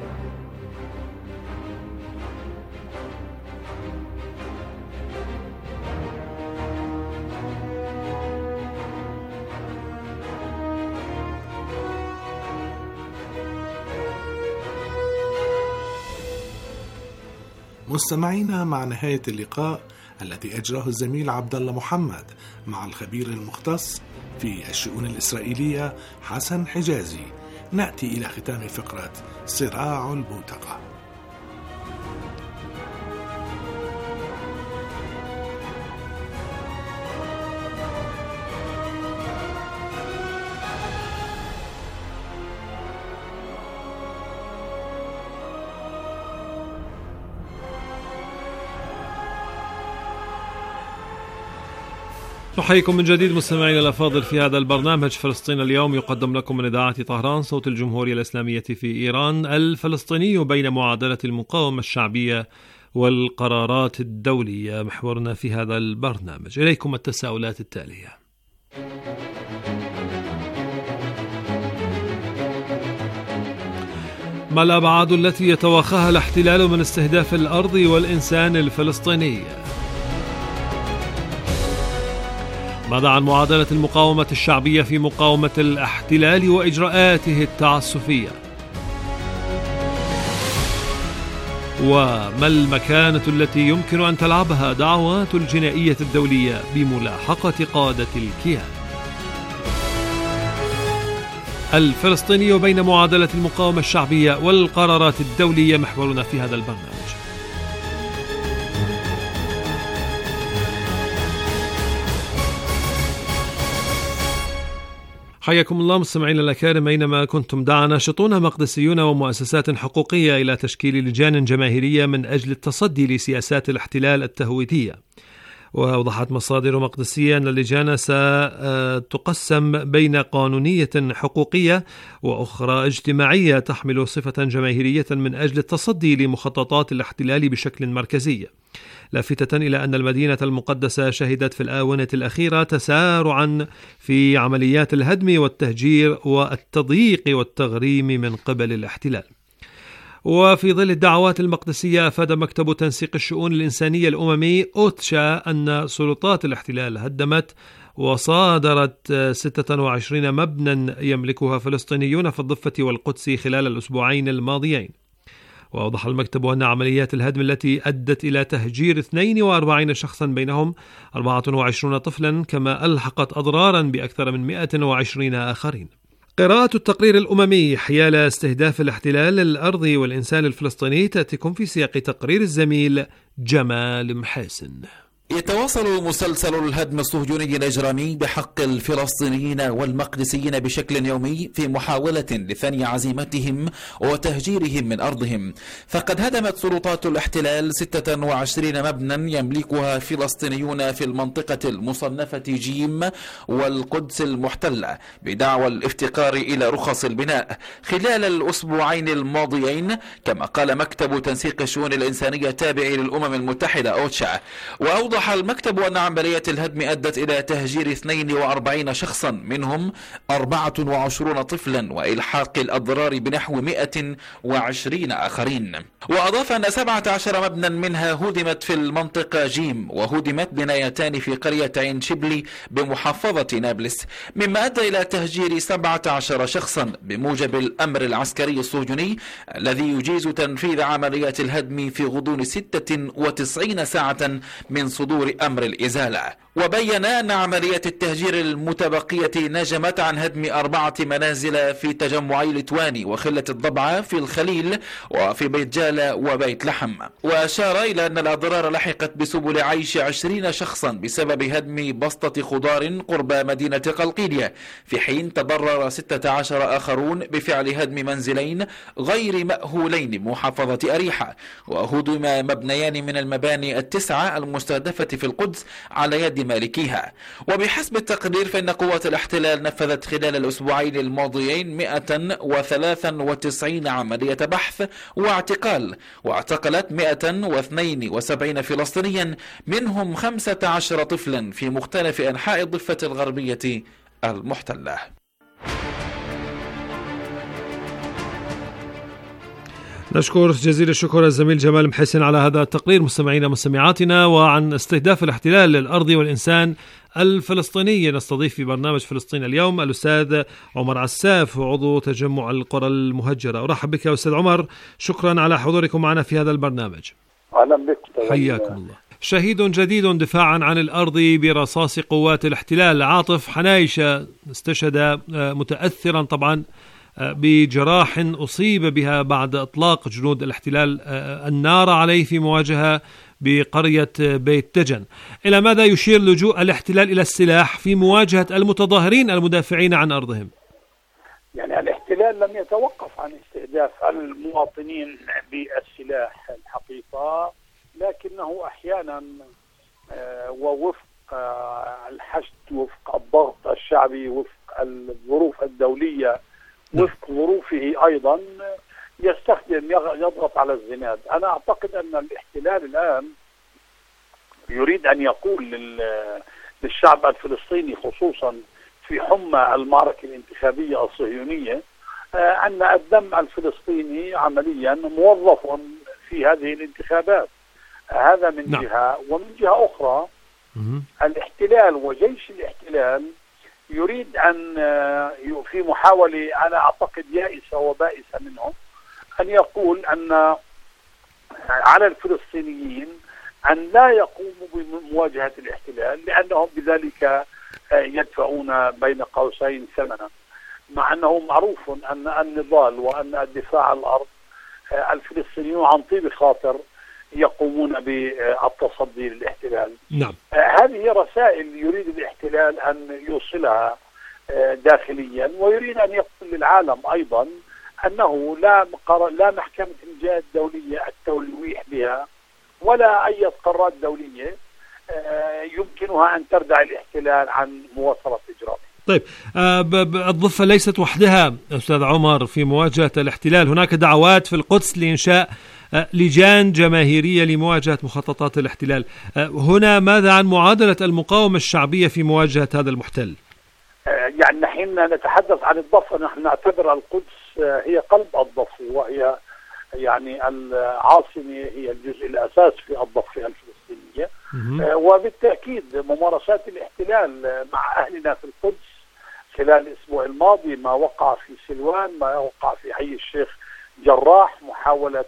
مستمعينا، مع نهاية اللقاء الذي أجراه الزميل عبد الله محمد مع الخبير المختص في الشؤون الإسرائيلية حسن حجازي، نأتي إلى ختام فقرة صراع البوتقة. نحييكم من جديد مستمعينا الأفاضل في هذا البرنامج فلسطين اليوم، يقدم لكم من إذاعة طهران صوت الجمهورية الإسلامية في إيران. الفلسطيني بين معادلة المقاومة الشعبية والقرارات الدولية محورنا في هذا البرنامج. إليكم التساؤلات التالية: ما الأبعاد التي يتوخاها الاحتلال من استهداف الأرض والإنسان الفلسطيني؟ ماذا عن معادلة المقاومة الشعبية في مقاومة الاحتلال وإجراءاته التعسفية؟ وما المكانة التي يمكن أن تلعبها دعوات الجنائية الدولية بملاحقة قادة الكيان؟ الفلسطيني بين معادلة المقاومة الشعبية والقرارات الدولية محورنا في هذا البرنامج. حياكم الله مستمعينا الأكارم أينما كنتم. دعا ناشطون مقدسيون ومؤسسات حقوقية إلى تشكيل لجان جماهيرية من أجل التصدي لسياسات الاحتلال التهويدية. وأوضحت مصادر مقدسية أن اللجان ستقسم بين قانونية حقوقية وأخرى اجتماعية تحمل صفة جماهيرية من أجل التصدي لمخططات الاحتلال بشكل مركزي، لافتة إلى أن المدينة المقدسة شهدت في الآونة الأخيرة تسارعا في عمليات الهدم والتهجير والتضييق والتغريم من قبل الاحتلال. وفي ظل الدعوات المقدسية أفاد مكتب تنسيق الشؤون الإنسانية الأممي أوتشا أن سلطات الاحتلال هدمت وصادرت 26 مبنى يملكها فلسطينيون في الضفة والقدس خلال الأسبوعين الماضيين. وأوضح المكتب أن عمليات الهدم التي أدت إلى تهجير 42 شخصا بينهم 24 طفلا، كما ألحقت أضرارا بأكثر من 120 آخرين. قراءة التقرير الأممي حيال استهداف الاحتلال الأرض والإنسان الفلسطيني تأتيكم في سياق تقرير الزميل جمال محاسن. يتواصل مسلسل الهدم الصهيوني الإجرامي بحق الفلسطينيين والمقدسيين بشكل يومي في محاولة لثني عزيمتهم وتهجيرهم من أرضهم. فقد هدمت سلطات الاحتلال 26 مبنى يملكها فلسطينيون في المنطقة المصنفة جيم والقدس المحتلة بدعوى الافتقار إلى رخص البناء خلال الأسبوعين الماضيين، كما قال مكتب تنسيق الشؤون الإنسانية التابع للأمم المتحدة أوتشا. وأوضح المكتب أن عملية الهدم أدت إلى تهجير 42 شخصا منهم 24 طفلا وإلحاق الأضرار بنحو 120 آخرين. وأضاف أن 17 مبنى منها هدمت في المنطقة جيم، وهدمت بنايتان في قرية عين شبلي بمحافظة نابلس، مما أدى إلى تهجير 17 شخصا بموجب الأمر العسكري الصهيوني الذي يجيز تنفيذ عمليات الهدم في غضون 96 ساعة من صدور أمر الإزالة. وبين أن عملية التهجير المتبقية نجمت عن هدم 4 منازل في تجمعي لتواني وخلة الضبعة في الخليل وفي بيت جالة وبيت لحم. وأشار إلى أن الأضرار لحقت بسبل عيش 20 شخصا بسبب هدم بسطة خضار قرب مدينة قلقيلية، في حين تضرر 16 آخرون بفعل هدم منزلين غير مأهولين بمحافظة أريحة. وهدم مبنيان من المباني 9 المستهدفة في القدس على يد مالكيها. وبحسب التقرير فإن قوات الاحتلال نفذت خلال الأسبوعين الماضيين 193 عملية بحث واعتقال، واعتقلت 172 فلسطينيا، منهم 15 طفلا في مختلف أنحاء الضفة الغربية المحتلة. نشكر جزيل الشكر الزميل جمال محسن على هذا التقرير. مستمعينا ومستمعاتنا، وعن استهداف الاحتلال للأرض والإنسان الفلسطيني نستضيف في برنامج فلسطين اليوم الأستاذ عمر عساف، عضو تجمع القرى المهجرة. أرحب بك يا أستاذ عمر، شكرا على حضوركم معنا في هذا البرنامج. أهلا بك. حياكم الله. شهيد جديد دفاعا عن الأرض برصاص قوات الاحتلال، عاطف حنايشة استشهد متأثرا طبعا بجراح أصيب بها بعد إطلاق جنود الاحتلال النار عليه في مواجهة بقرية بيت تجن. إلى ماذا يشير لجوء الاحتلال إلى السلاح في مواجهة المتظاهرين المدافعين عن أرضهم؟ يعني الاحتلال لم يتوقف عن استهداف المواطنين بالسلاح الحقيقة، لكنه أحيانا ووفق الحشد، وفق الضغط الشعبي، وفق الظروف الدولية، وفق ظروفه أيضا يستخدم يضغط على الزناد. أنا أعتقد أن الاحتلال الآن يريد أن يقول للشعب الفلسطيني خصوصا في حمى المعركة الانتخابية الصهيونية أن الدم الفلسطيني عمليا موظف في هذه الانتخابات. هذا من جهة، ومن جهة أخرى الاحتلال وجيش الاحتلال يريد أن في محاولة أنا أعتقد يائسة وبائسة منهم أن يقول أن على الفلسطينيين أن لا يقوموا بمواجهة الاحتلال، لأنهم بذلك يدفعون بين قوسين ثمنا، مع أنه معروف أن النضال وأن الدفاع عن الأرض الفلسطينيون عن طيب خاطر يقومون بالتصدي للاحتلال. نعم. هذه رسائل يريد الاحتلال أن يوصلها داخليا، ويريد أن يقول للعالم أيضا أنه لا محكمة الجهات الدولية التلويح بها ولا أي قرارات دولية يمكنها أن تردع الاحتلال عن مواصلة إجرامه. طيب، الضفة ليست وحدها أستاذ عمر في مواجهة الاحتلال، هناك دعوات في القدس لإنشاء لجان جماهيرية لمواجهة مخططات الاحتلال. هنا ماذا عن معادلة المقاومة الشعبية في مواجهة هذا المحتل؟ يعني نحن نتحدث عن الضفة، نحن نعتبر القدس هي قلب الضفة، وهي يعني العاصمة، هي الجزء الأساسي في الضفة الفلسطينية. وبالتأكيد ممارسات الاحتلال مع أهلنا في القدس خلال الأسبوع الماضي، ما وقع في سلوان، ما وقع في حي الشيخ جراح، محاولة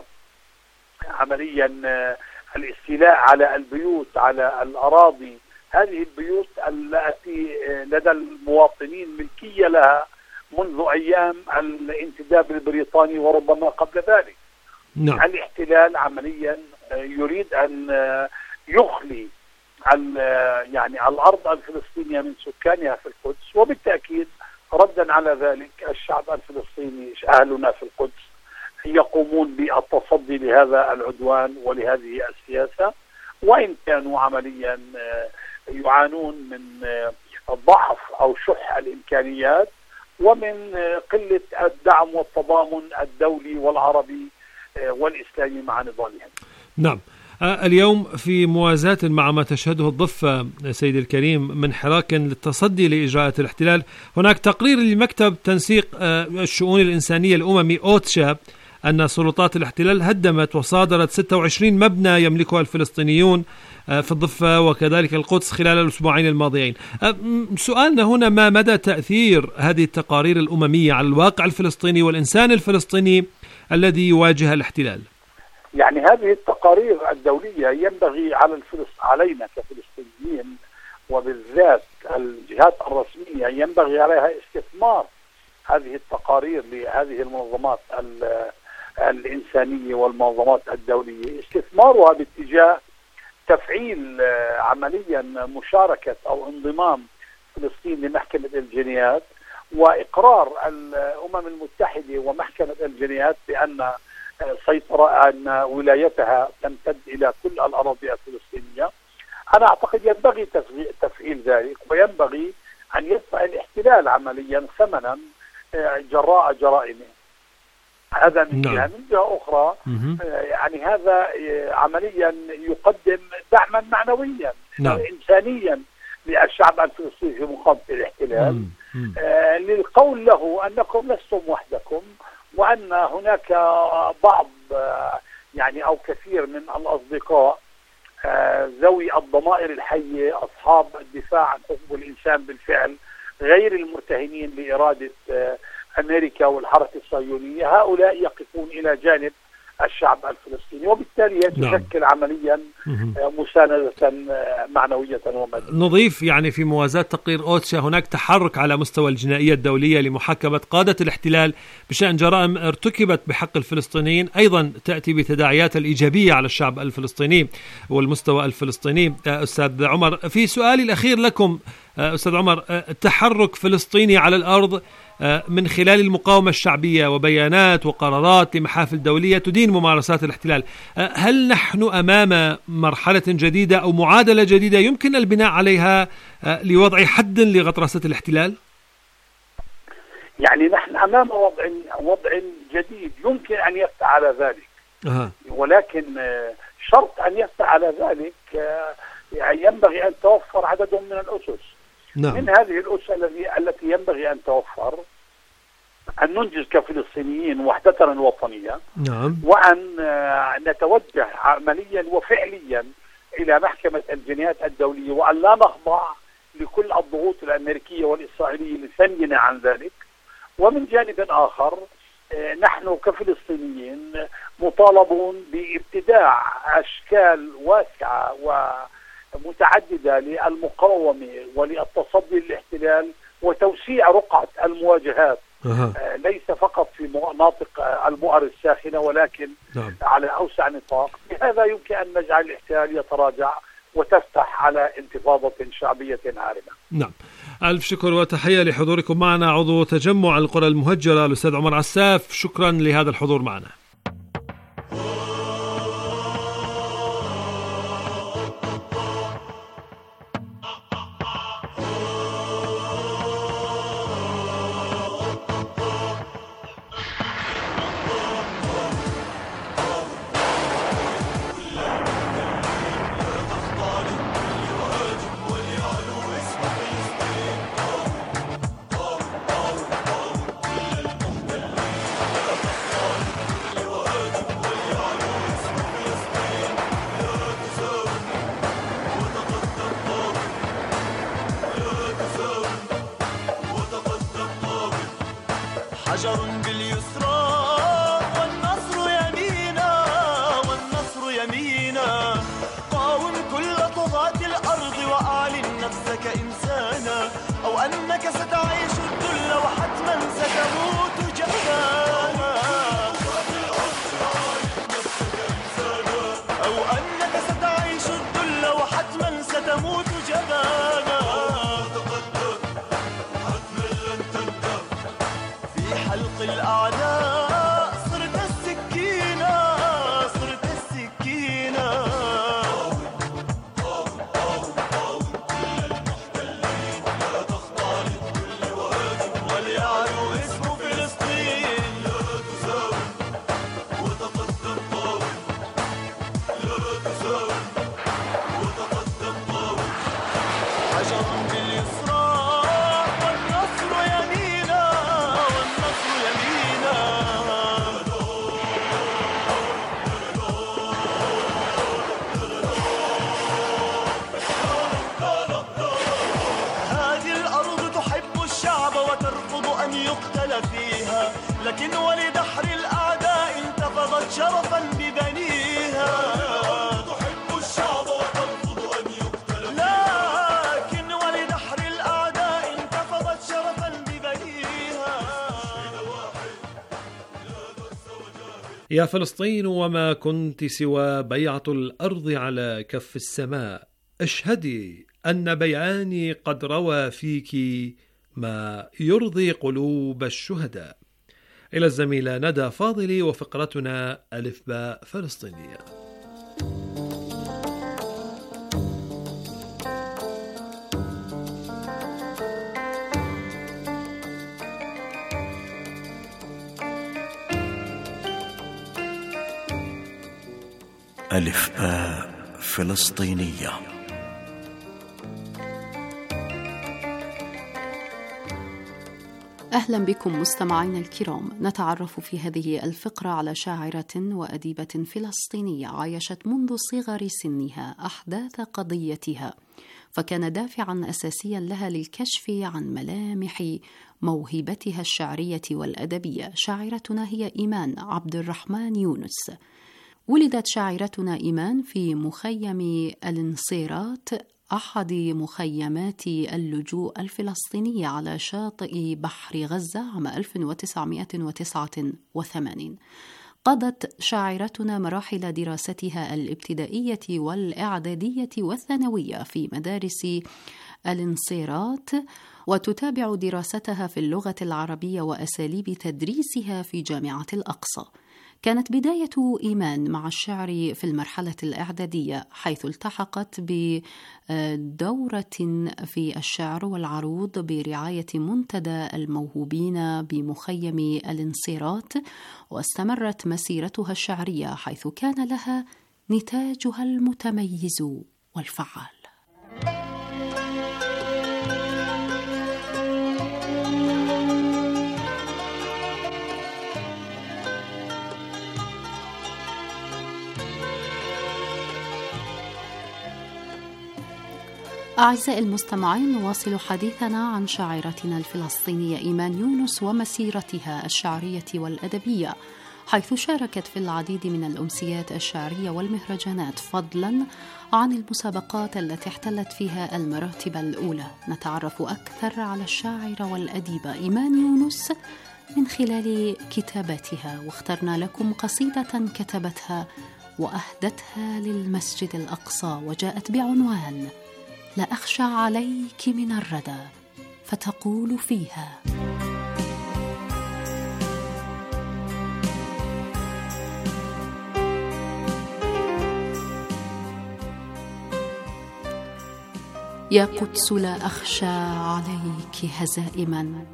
عمليا الاستيلاء على البيوت، على الأراضي، هذه البيوت التي لدى المواطنين ملكية لها منذ أيام الانتداب البريطاني وربما قبل ذلك. نعم. الاحتلال عمليا يريد أن يخلي يعني الأرض الفلسطينية من سكانها في القدس، وبالتأكيد ردا على ذلك الشعب الفلسطيني، أهلنا في القدس يقومون بالتصدي لهذا العدوان ولهذه السياسة، وإن كانوا عمليا يعانون من ضعف أو شح الإمكانيات ومن قلة الدعم والتضامن الدولي والعربي والإسلامي مع نضالهم. نعم. اليوم في موازاة مع ما تشهده الضفة سيد الكريم من حراك للتصدي لإجراءات الاحتلال، هناك تقرير لمكتب تنسيق الشؤون الإنسانية الأممي أوتشا أن سلطات الاحتلال هدمت وصادرت 26 مبنى يملكها الفلسطينيون في الضفة وكذلك القدس خلال الأسبوعين الماضيين. سؤالنا هنا، ما مدى تأثير هذه التقارير الأممية على الواقع الفلسطيني والإنسان الفلسطيني الذي يواجه الاحتلال؟ يعني هذه التقارير الدولية ينبغي علينا كفلسطينيين وبالذات الجهات الرسمية ينبغي عليها استثمار هذه التقارير لهذه المنظمات الإنسانية والمنظمات الدولية، استثمارها باتجاه تفعيل عمليا مشاركة أو انضمام فلسطين لمحكمة الجنايات، وإقرار الأمم المتحدة ومحكمة الجنايات بأن سيطرة أن ولايتها تمتد إلى كل الأراضي الفلسطينية. أنا أعتقد ينبغي تفعيل ذلك، وينبغي أن يدفع الاحتلال عمليا ثمنا جراء جرائمه. هذا من جهة. من جهة أخرى يعني هذا عمليا يقدم دعما معنويا إنسانيا للشعب الفلسطيني في مقابل الاحتلال، للقول له أنكم لستم وحدكم، وأن هناك بعض يعني أو كثير من الأصدقاء ذوي الضمائر الحية أصحاب الدفاع عن حقوق الإنسان بالفعل غير المرتهنين لإرادة أمريكا والحركة الصهيونية، هؤلاء يقفون إلى جانب الشعب الفلسطيني، وبالتالي تشكل عمليا مساندة معنوية ومادية. نضيف يعني في موازاة تقرير أوتشا هناك تحرك على مستوى الجنائية الدولية لمحاكمة قادة الاحتلال بشأن جرائم ارتكبت بحق الفلسطينيين، أيضا تأتي بتداعيات الإيجابية على الشعب الفلسطيني والمستوى الفلسطيني. أستاذ عمر، في سؤالي الأخير لكم أستاذ عمر، تحرك فلسطيني على الأرض من خلال المقاومة الشعبية وبيانات وقرارات لمحافل دولية تدين ممارسات الاحتلال، هل نحن أمام مرحلة جديدة أو معادلة جديدة يمكن البناء عليها لوضع حد لغطرسة الاحتلال؟ يعني نحن أمام وضع جديد يمكن أن يفتح على ذلك، ولكن شرط أن يفتح على ذلك يعني ينبغي أن توفر عدد من الأسس. من هذه الأسس التي ينبغي أن توفر أن ننجز كفلسطينيين وحدتنا الوطنية، وأن نتوجه عمليا وفعليا إلى محكمة الجنايات الدولية، وأن لا نخضع لكل الضغوط الأمريكية والإسرائيلية لثنينا عن ذلك. ومن جانب آخر نحن كفلسطينيين مطالبون بابتداع أشكال واسعة ومتعددة للمقاومة وللتصدي للاحتلال وتوسيع رقعة المواجهات، ليس فقط في مناطق البؤر الساخنة ولكن على أوسع نطاق. بهذا يمكن أن نجعل الاحتلال يتراجع وتفتح على انتفاضة شعبية عارمة. نعم، ألف شكر وتحية لحضوركم معنا عضو تجمع القرى المهجرة الأستاذ عمر عساف، شكرا لهذا الحضور معنا. حجر باليسرى والنصر يمينا، والنصر يمينا. قاوم كل طغاة الأرض وأعلن نفسك إنسانا، أو أنك ستعيش الذل وحتما ستموت جبانا، أو أنك ستعيش الذل وحتما ستموت جبانا. حلق الأعداء صرت السكينة، صرت السكينة. وليعلو اسم فلسطين، لا تساوم وتقدم قاوم، لا تساوم وتقدم قاوم. حجر باليسرى والنصر يمينا، أن يقتل فيها، لكن ولدحر الأعداء انتفضت شرفا ببنيها. تحب الشعب وترفض أن يقتل فيها، لكن ولدحر الأعداء انتفضت شرفا ببنيها. يا فلسطين وما كنت سوى بيعة الأرض على كف السماء، اشهدي أن بيعاني قد روى فيك ما يرضي قلوب الشهداء. إلى الزميلة ندى فاضلي وفقرتنا ألف باء فلسطينية. ألف باء فلسطينية. أهلا بكم مستمعينا الكرام. نتعرف في هذه الفقرة على شاعرة وأديبة فلسطينية عايشت منذ صغر سنها أحداث قضيتها، فكان دافعا أساسيا لها للكشف عن ملامح موهبتها الشعرية والأدبية. شاعرتنا هي إيمان عبد الرحمن يونس. ولدت شاعرتنا إيمان في مخيم الانصيرات، أحد مخيمات اللجوء الفلسطينية على شاطئ بحر غزة عام 1989. قضت شاعرتنا مراحل دراستها الابتدائية والإعدادية والثانوية في مدارس الانصيرات، وتتابع دراستها في اللغة العربية وأساليب تدريسها في جامعة الأقصى. كانت بداية إيمان مع الشعر في المرحلة الإعدادية، حيث التحقت بدورة في الشعر والعروض برعاية منتدى الموهوبين بمخيم الانصيرات، واستمرت مسيرتها الشعرية حيث كان لها نتاجها المتميز والفعال. أعزائي المستمعين، نواصل حديثنا عن شاعرتنا الفلسطينية إيمان يونس ومسيرتها الشعرية والأدبية، حيث شاركت في العديد من الأمسيات الشعرية والمهرجانات، فضلا عن المسابقات التي احتلت فيها المراتب الأولى. نتعرف أكثر على الشاعرة والأديبة إيمان يونس من خلال كتاباتها، واخترنا لكم قصيدة كتبتها وأهدتها للمسجد الأقصى، وجاءت بعنوان لا أخشى عليك من الردى، فتقول فيها: يا قدس لا أخشى عليك هزائما،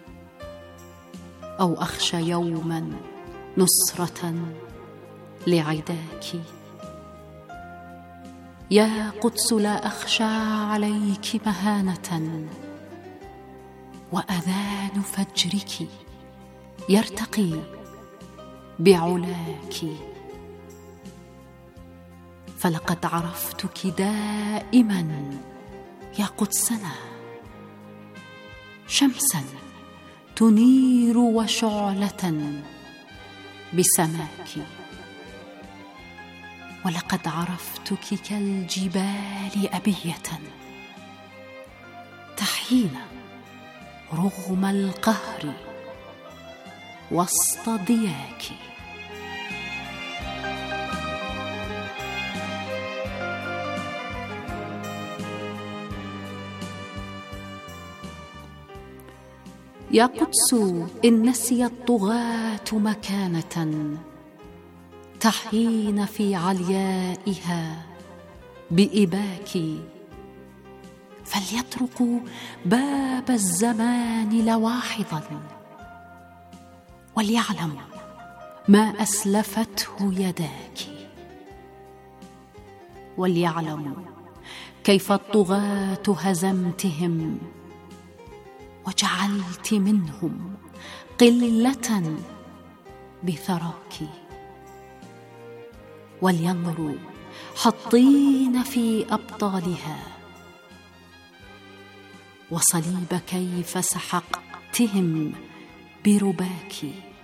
أو أخشى يوما نصرة لعداك. يا قدس لا أخشى عليك مهانة، وأذان فجرك يرتقي بعلاك. فلقد عرفتك دائما يا قدسنا، شمسا تنير وشعلة بسماك. ولقد عرفتك كالجبال أبية تحين رغم القهر وسط ضياك. يا قدس إن نسي الطغاة مكانة تحين في عليائها بإباك، فليطرقوا باب الزمان لواحظا، وليعلموا ما أسلفته يداك، وليعلموا كيف الطغاة هزمتهم وجعلت منهم قلة بثراك. ولينظروا حطين في أبطالها، وصليب كيف سحقتهم برباك.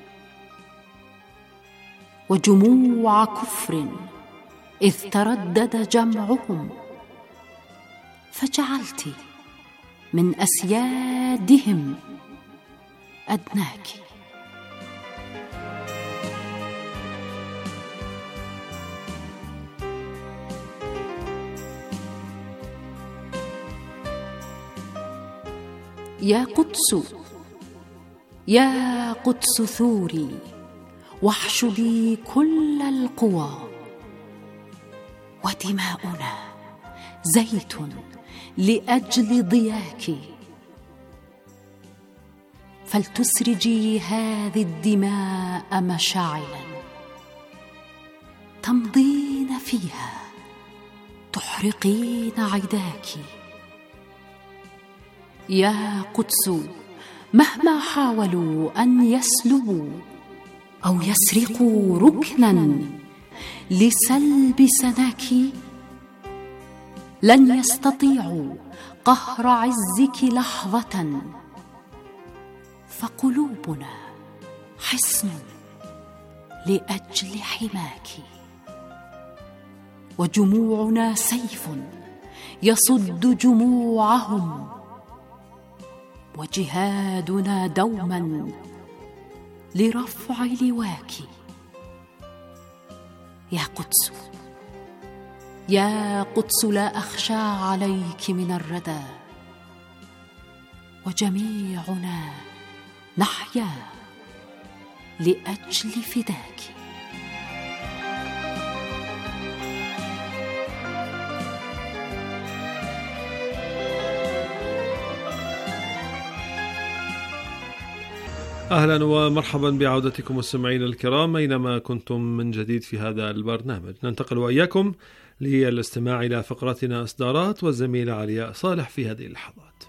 وجموع كفر إذ تردد جمعهم، فجعلت من أسيادهم أدناك. يا قدس يا قدس ثوري، واحشدي كل القوى، ودماؤنا زيت لأجل ضياك. فلتسرجي هذه الدماء مشاعلا تمضين فيها تحرقين عداك. يا قدس مهما حاولوا أن يسلبوا أو يسرقوا ركنا لسلب سناك، لن يستطيعوا قهر عزك لحظة، فقلوبنا حصن لأجل حماك، وجموعنا سيف يصد جموعهم، وجهادنا دوما لرفع لواك. يا قدس يا قدس لا أخشى عليك من الردى، وجميعنا نحيا لأجل فداك. أهلا ومرحبا بعودتكم مستمعينا الكرام أينما كنتم من جديد في هذا البرنامج. ننتقل وإياكم للاستماع إلى فقرتنا إصدارات، والزميلة علياء صالح في هذه اللحظات.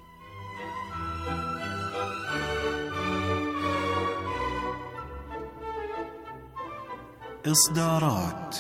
إصدارات.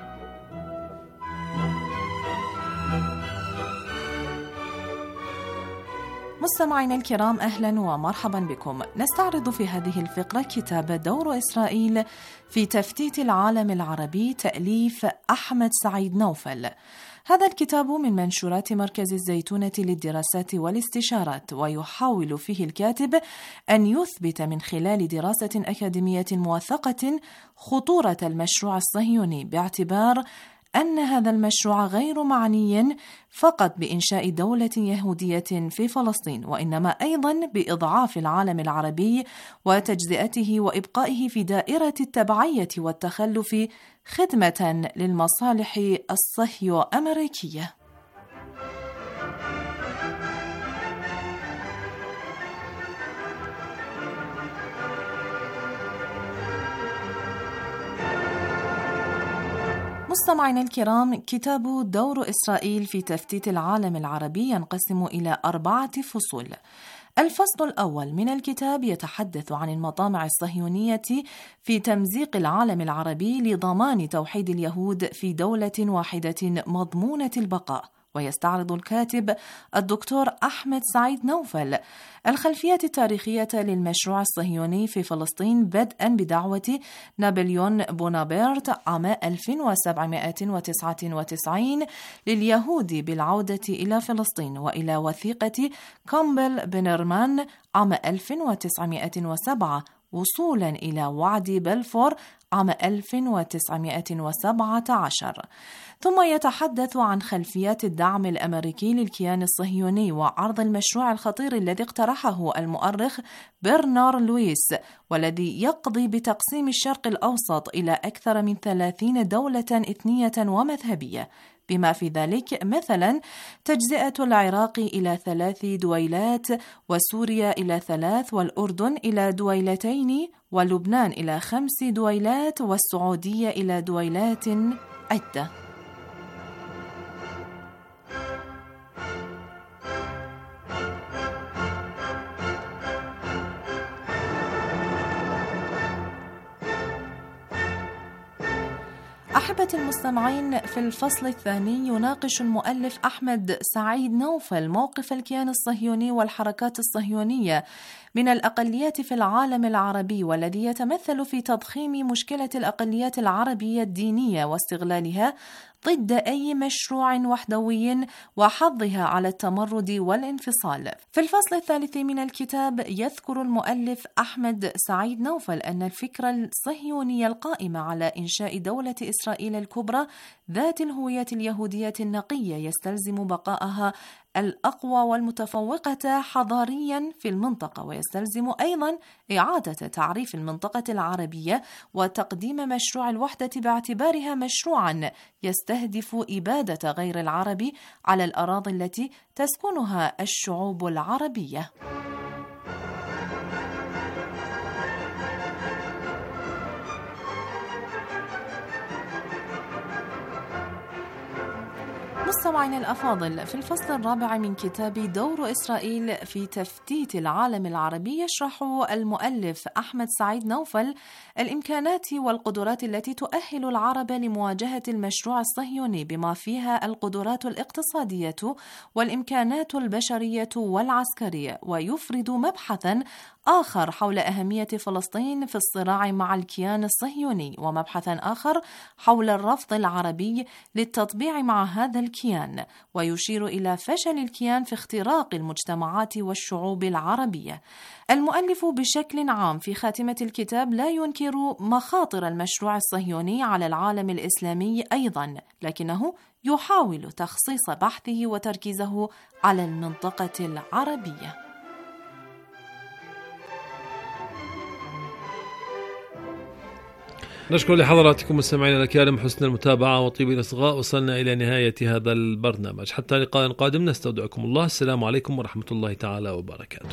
مستمعينا الكرام، أهلا ومرحبا بكم. نستعرض في هذه الفقرة كتاب دور إسرائيل في تفتيت العالم العربي، تأليف أحمد سعيد نوفل. هذا الكتاب من منشورات مركز الزيتونة للدراسات والاستشارات، ويحاول فيه الكاتب أن يثبت من خلال دراسة أكاديمية موثقة خطورة المشروع الصهيوني، باعتبار أن هذا المشروع غير معني فقط بإنشاء دولة يهودية في فلسطين، وإنما أيضا بإضعاف العالم العربي وتجزئته وإبقائه في دائرة التبعية والتخلف خدمة للمصالح الصهيو-أمريكية. مستمعينا الكرام، كتاب دور إسرائيل في تفتيت العالم العربي ينقسم إلى 4 فصول. الفصل الأول من الكتاب يتحدث عن المطامع الصهيونية في تمزيق العالم العربي لضمان توحيد اليهود في دولة واحدة مضمونة البقاء، ويستعرض الكاتب الدكتور أحمد سعيد نوفل الخلفية التاريخية للمشروع الصهيوني في فلسطين، بدءا بدعوة نابليون بونابرت عام 1799 لليهود بالعودة إلى فلسطين، وإلى وثيقة كامبل بنرمان عام 1907 وصولا إلى وعد بلفور عام 1917. ثم يتحدث عن خلفيات الدعم الأمريكي للكيان الصهيوني وعرض المشروع الخطير الذي اقترحه المؤرخ برنار لويس، والذي يقضي بتقسيم الشرق الأوسط إلى أكثر من 30 دولة إثنية ومذهبية، بما في ذلك مثلا تجزئة العراق إلى 3 دويلات، وسوريا إلى 3، والأردن إلى 2، ولبنان إلى 5 دويلات، والسعودية إلى دويلات عدة. أحبة المستمعين، في الفصل الثاني يناقش المؤلف أحمد سعيد نوفل موقف الكيان الصهيوني والحركات الصهيونية من الأقليات في العالم العربي، والذي يتمثل في تضخيم مشكلة الأقليات العربية الدينية واستغلالها ضد أي مشروع وحدوي وحظها على التمرد والانفصال. في الفصل الثالث من الكتاب يذكر المؤلف أحمد سعيد نوفل أن الفكرة الصهيونية القائمة على إنشاء دولة إسرائيل الكبرى ذات الهوية اليهودية النقية يستلزم بقائها الأقوى والمتفوقة حضاريا في المنطقة، ويستلزم أيضا إعادة تعريف المنطقة العربية وتقديم مشروع الوحدة باعتبارها مشروعا يستهدف إبادة غير العرب على الأراضي التي تسكنها الشعوب العربية. مستمعينا الأفاضل، في الفصل الرابع من كتاب دور إسرائيل في تفتيت العالم العربي يشرح المؤلف أحمد سعيد نوفل الإمكانات والقدرات التي تؤهل العرب لمواجهة المشروع الصهيوني، بما فيها القدرات الاقتصادية والإمكانات البشرية والعسكرية، ويفرد مبحثا آخر حول أهمية فلسطين في الصراع مع الكيان الصهيوني، ومبحثا آخر حول الرفض العربي للتطبيع مع هذا الكيان، ويشير إلى فشل الكيان في اختراق المجتمعات والشعوب العربية. المؤلف بشكل عام في خاتمة الكتاب لا ينكر مخاطر المشروع الصهيوني على العالم الإسلامي أيضا، لكنه يحاول تخصيص بحثه وتركيزه على المنطقة العربية. نشكر لحضراتكم مستمعينا الكرام حسن المتابعة وطيب الإصغاء. وصلنا إلى نهاية هذا البرنامج، حتى لقاء قادم نستودعكم الله. السلام عليكم ورحمة الله تعالى وبركاته.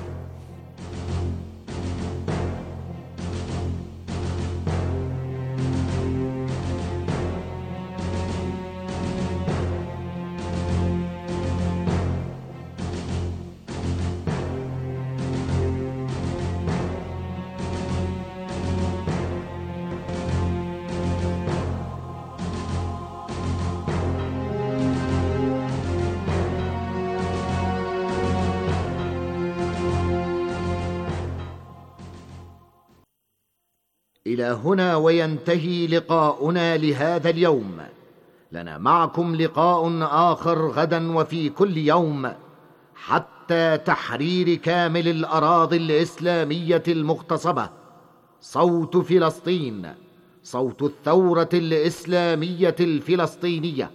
إلى هنا وينتهي لقاؤنا لهذا اليوم. لنا معكم لقاء آخر غدا وفي كل يوم، حتى تحرير كامل الأراضي الإسلامية المغتصبة. صوت فلسطين، صوت الثورة الإسلامية الفلسطينية.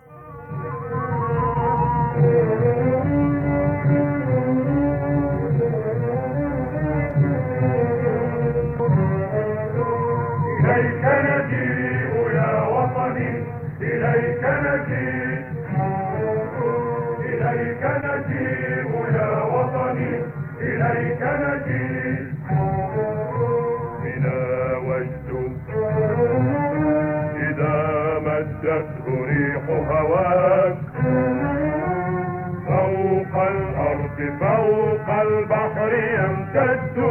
إليك نجيء يا وطني، إليك نجيء، إليك نجيء يا وطني، إليك نجيء. بنا وجد إذا مدته ريح هواك، فوق الأرض فوق البحر يمتد.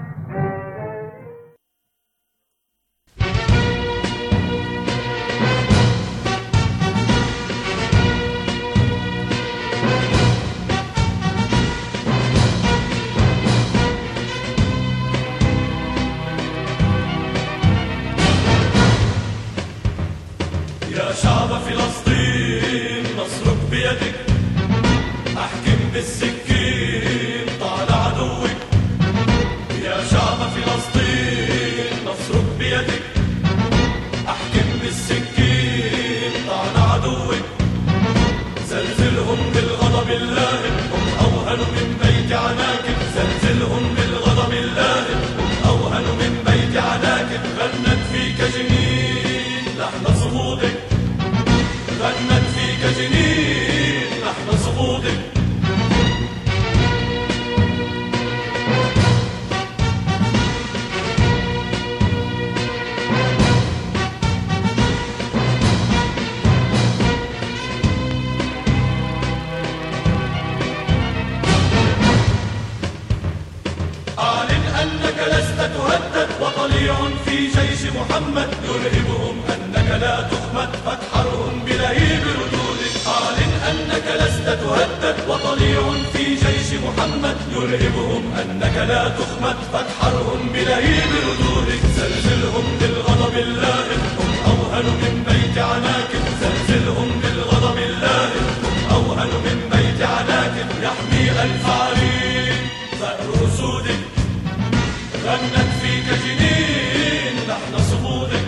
يا شعب فلسطين نصرك بيدك، احكم بالسكين طال عدوك. يا شعب فلسطين نصرك بيدك، احكم بالسكين طال عدوك. زلزلهم بالغضب اللائم، هم اوهن من بيت عناكب. زلزلهم بالغضب اللائم، هم اوهن من بيت عناكب. غنت فيك جنين لحن صمودك، غنت فيك جنين لحن صمودك. أعلن أنك لست تهدد، وطليع في جيش محمد يرهبهم أنك لا تخمد، فاتحرهم بلهيب ردودك. أعلن أنك لست تهدد، وطليع في جيش محمد يرهبهم أنك لا تخمد، فاتحرهم بلهيب ردودك. زلزلهم بالغضب اللائم، هم أوهن من بيت عناكب. زلزلهم بالغضب اللائم، هم أوهن من بيت عناكب. يحمي الفعرين ثأر أسودك، غنت فيك جنين لحن صمودك.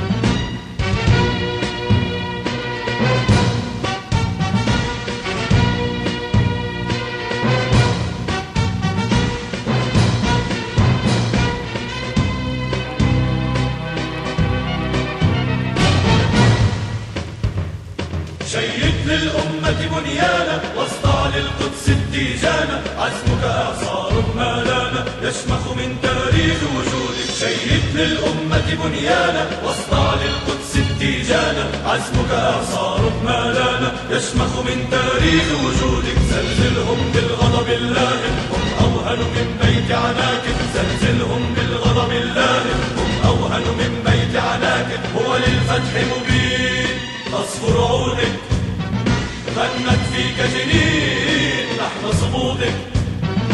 شيد للأمة بنيانا، واصدع للقدس التيجانا. عزمك إعصار ما لانا، يشمخ من تاريخ وجودك. شيد للأمة بنيانا واصنع للقدس اتجانا، عزمك إعصار ما لانا يشمخ من تاريخ وجودك. زلزلهم بالغضب اللامع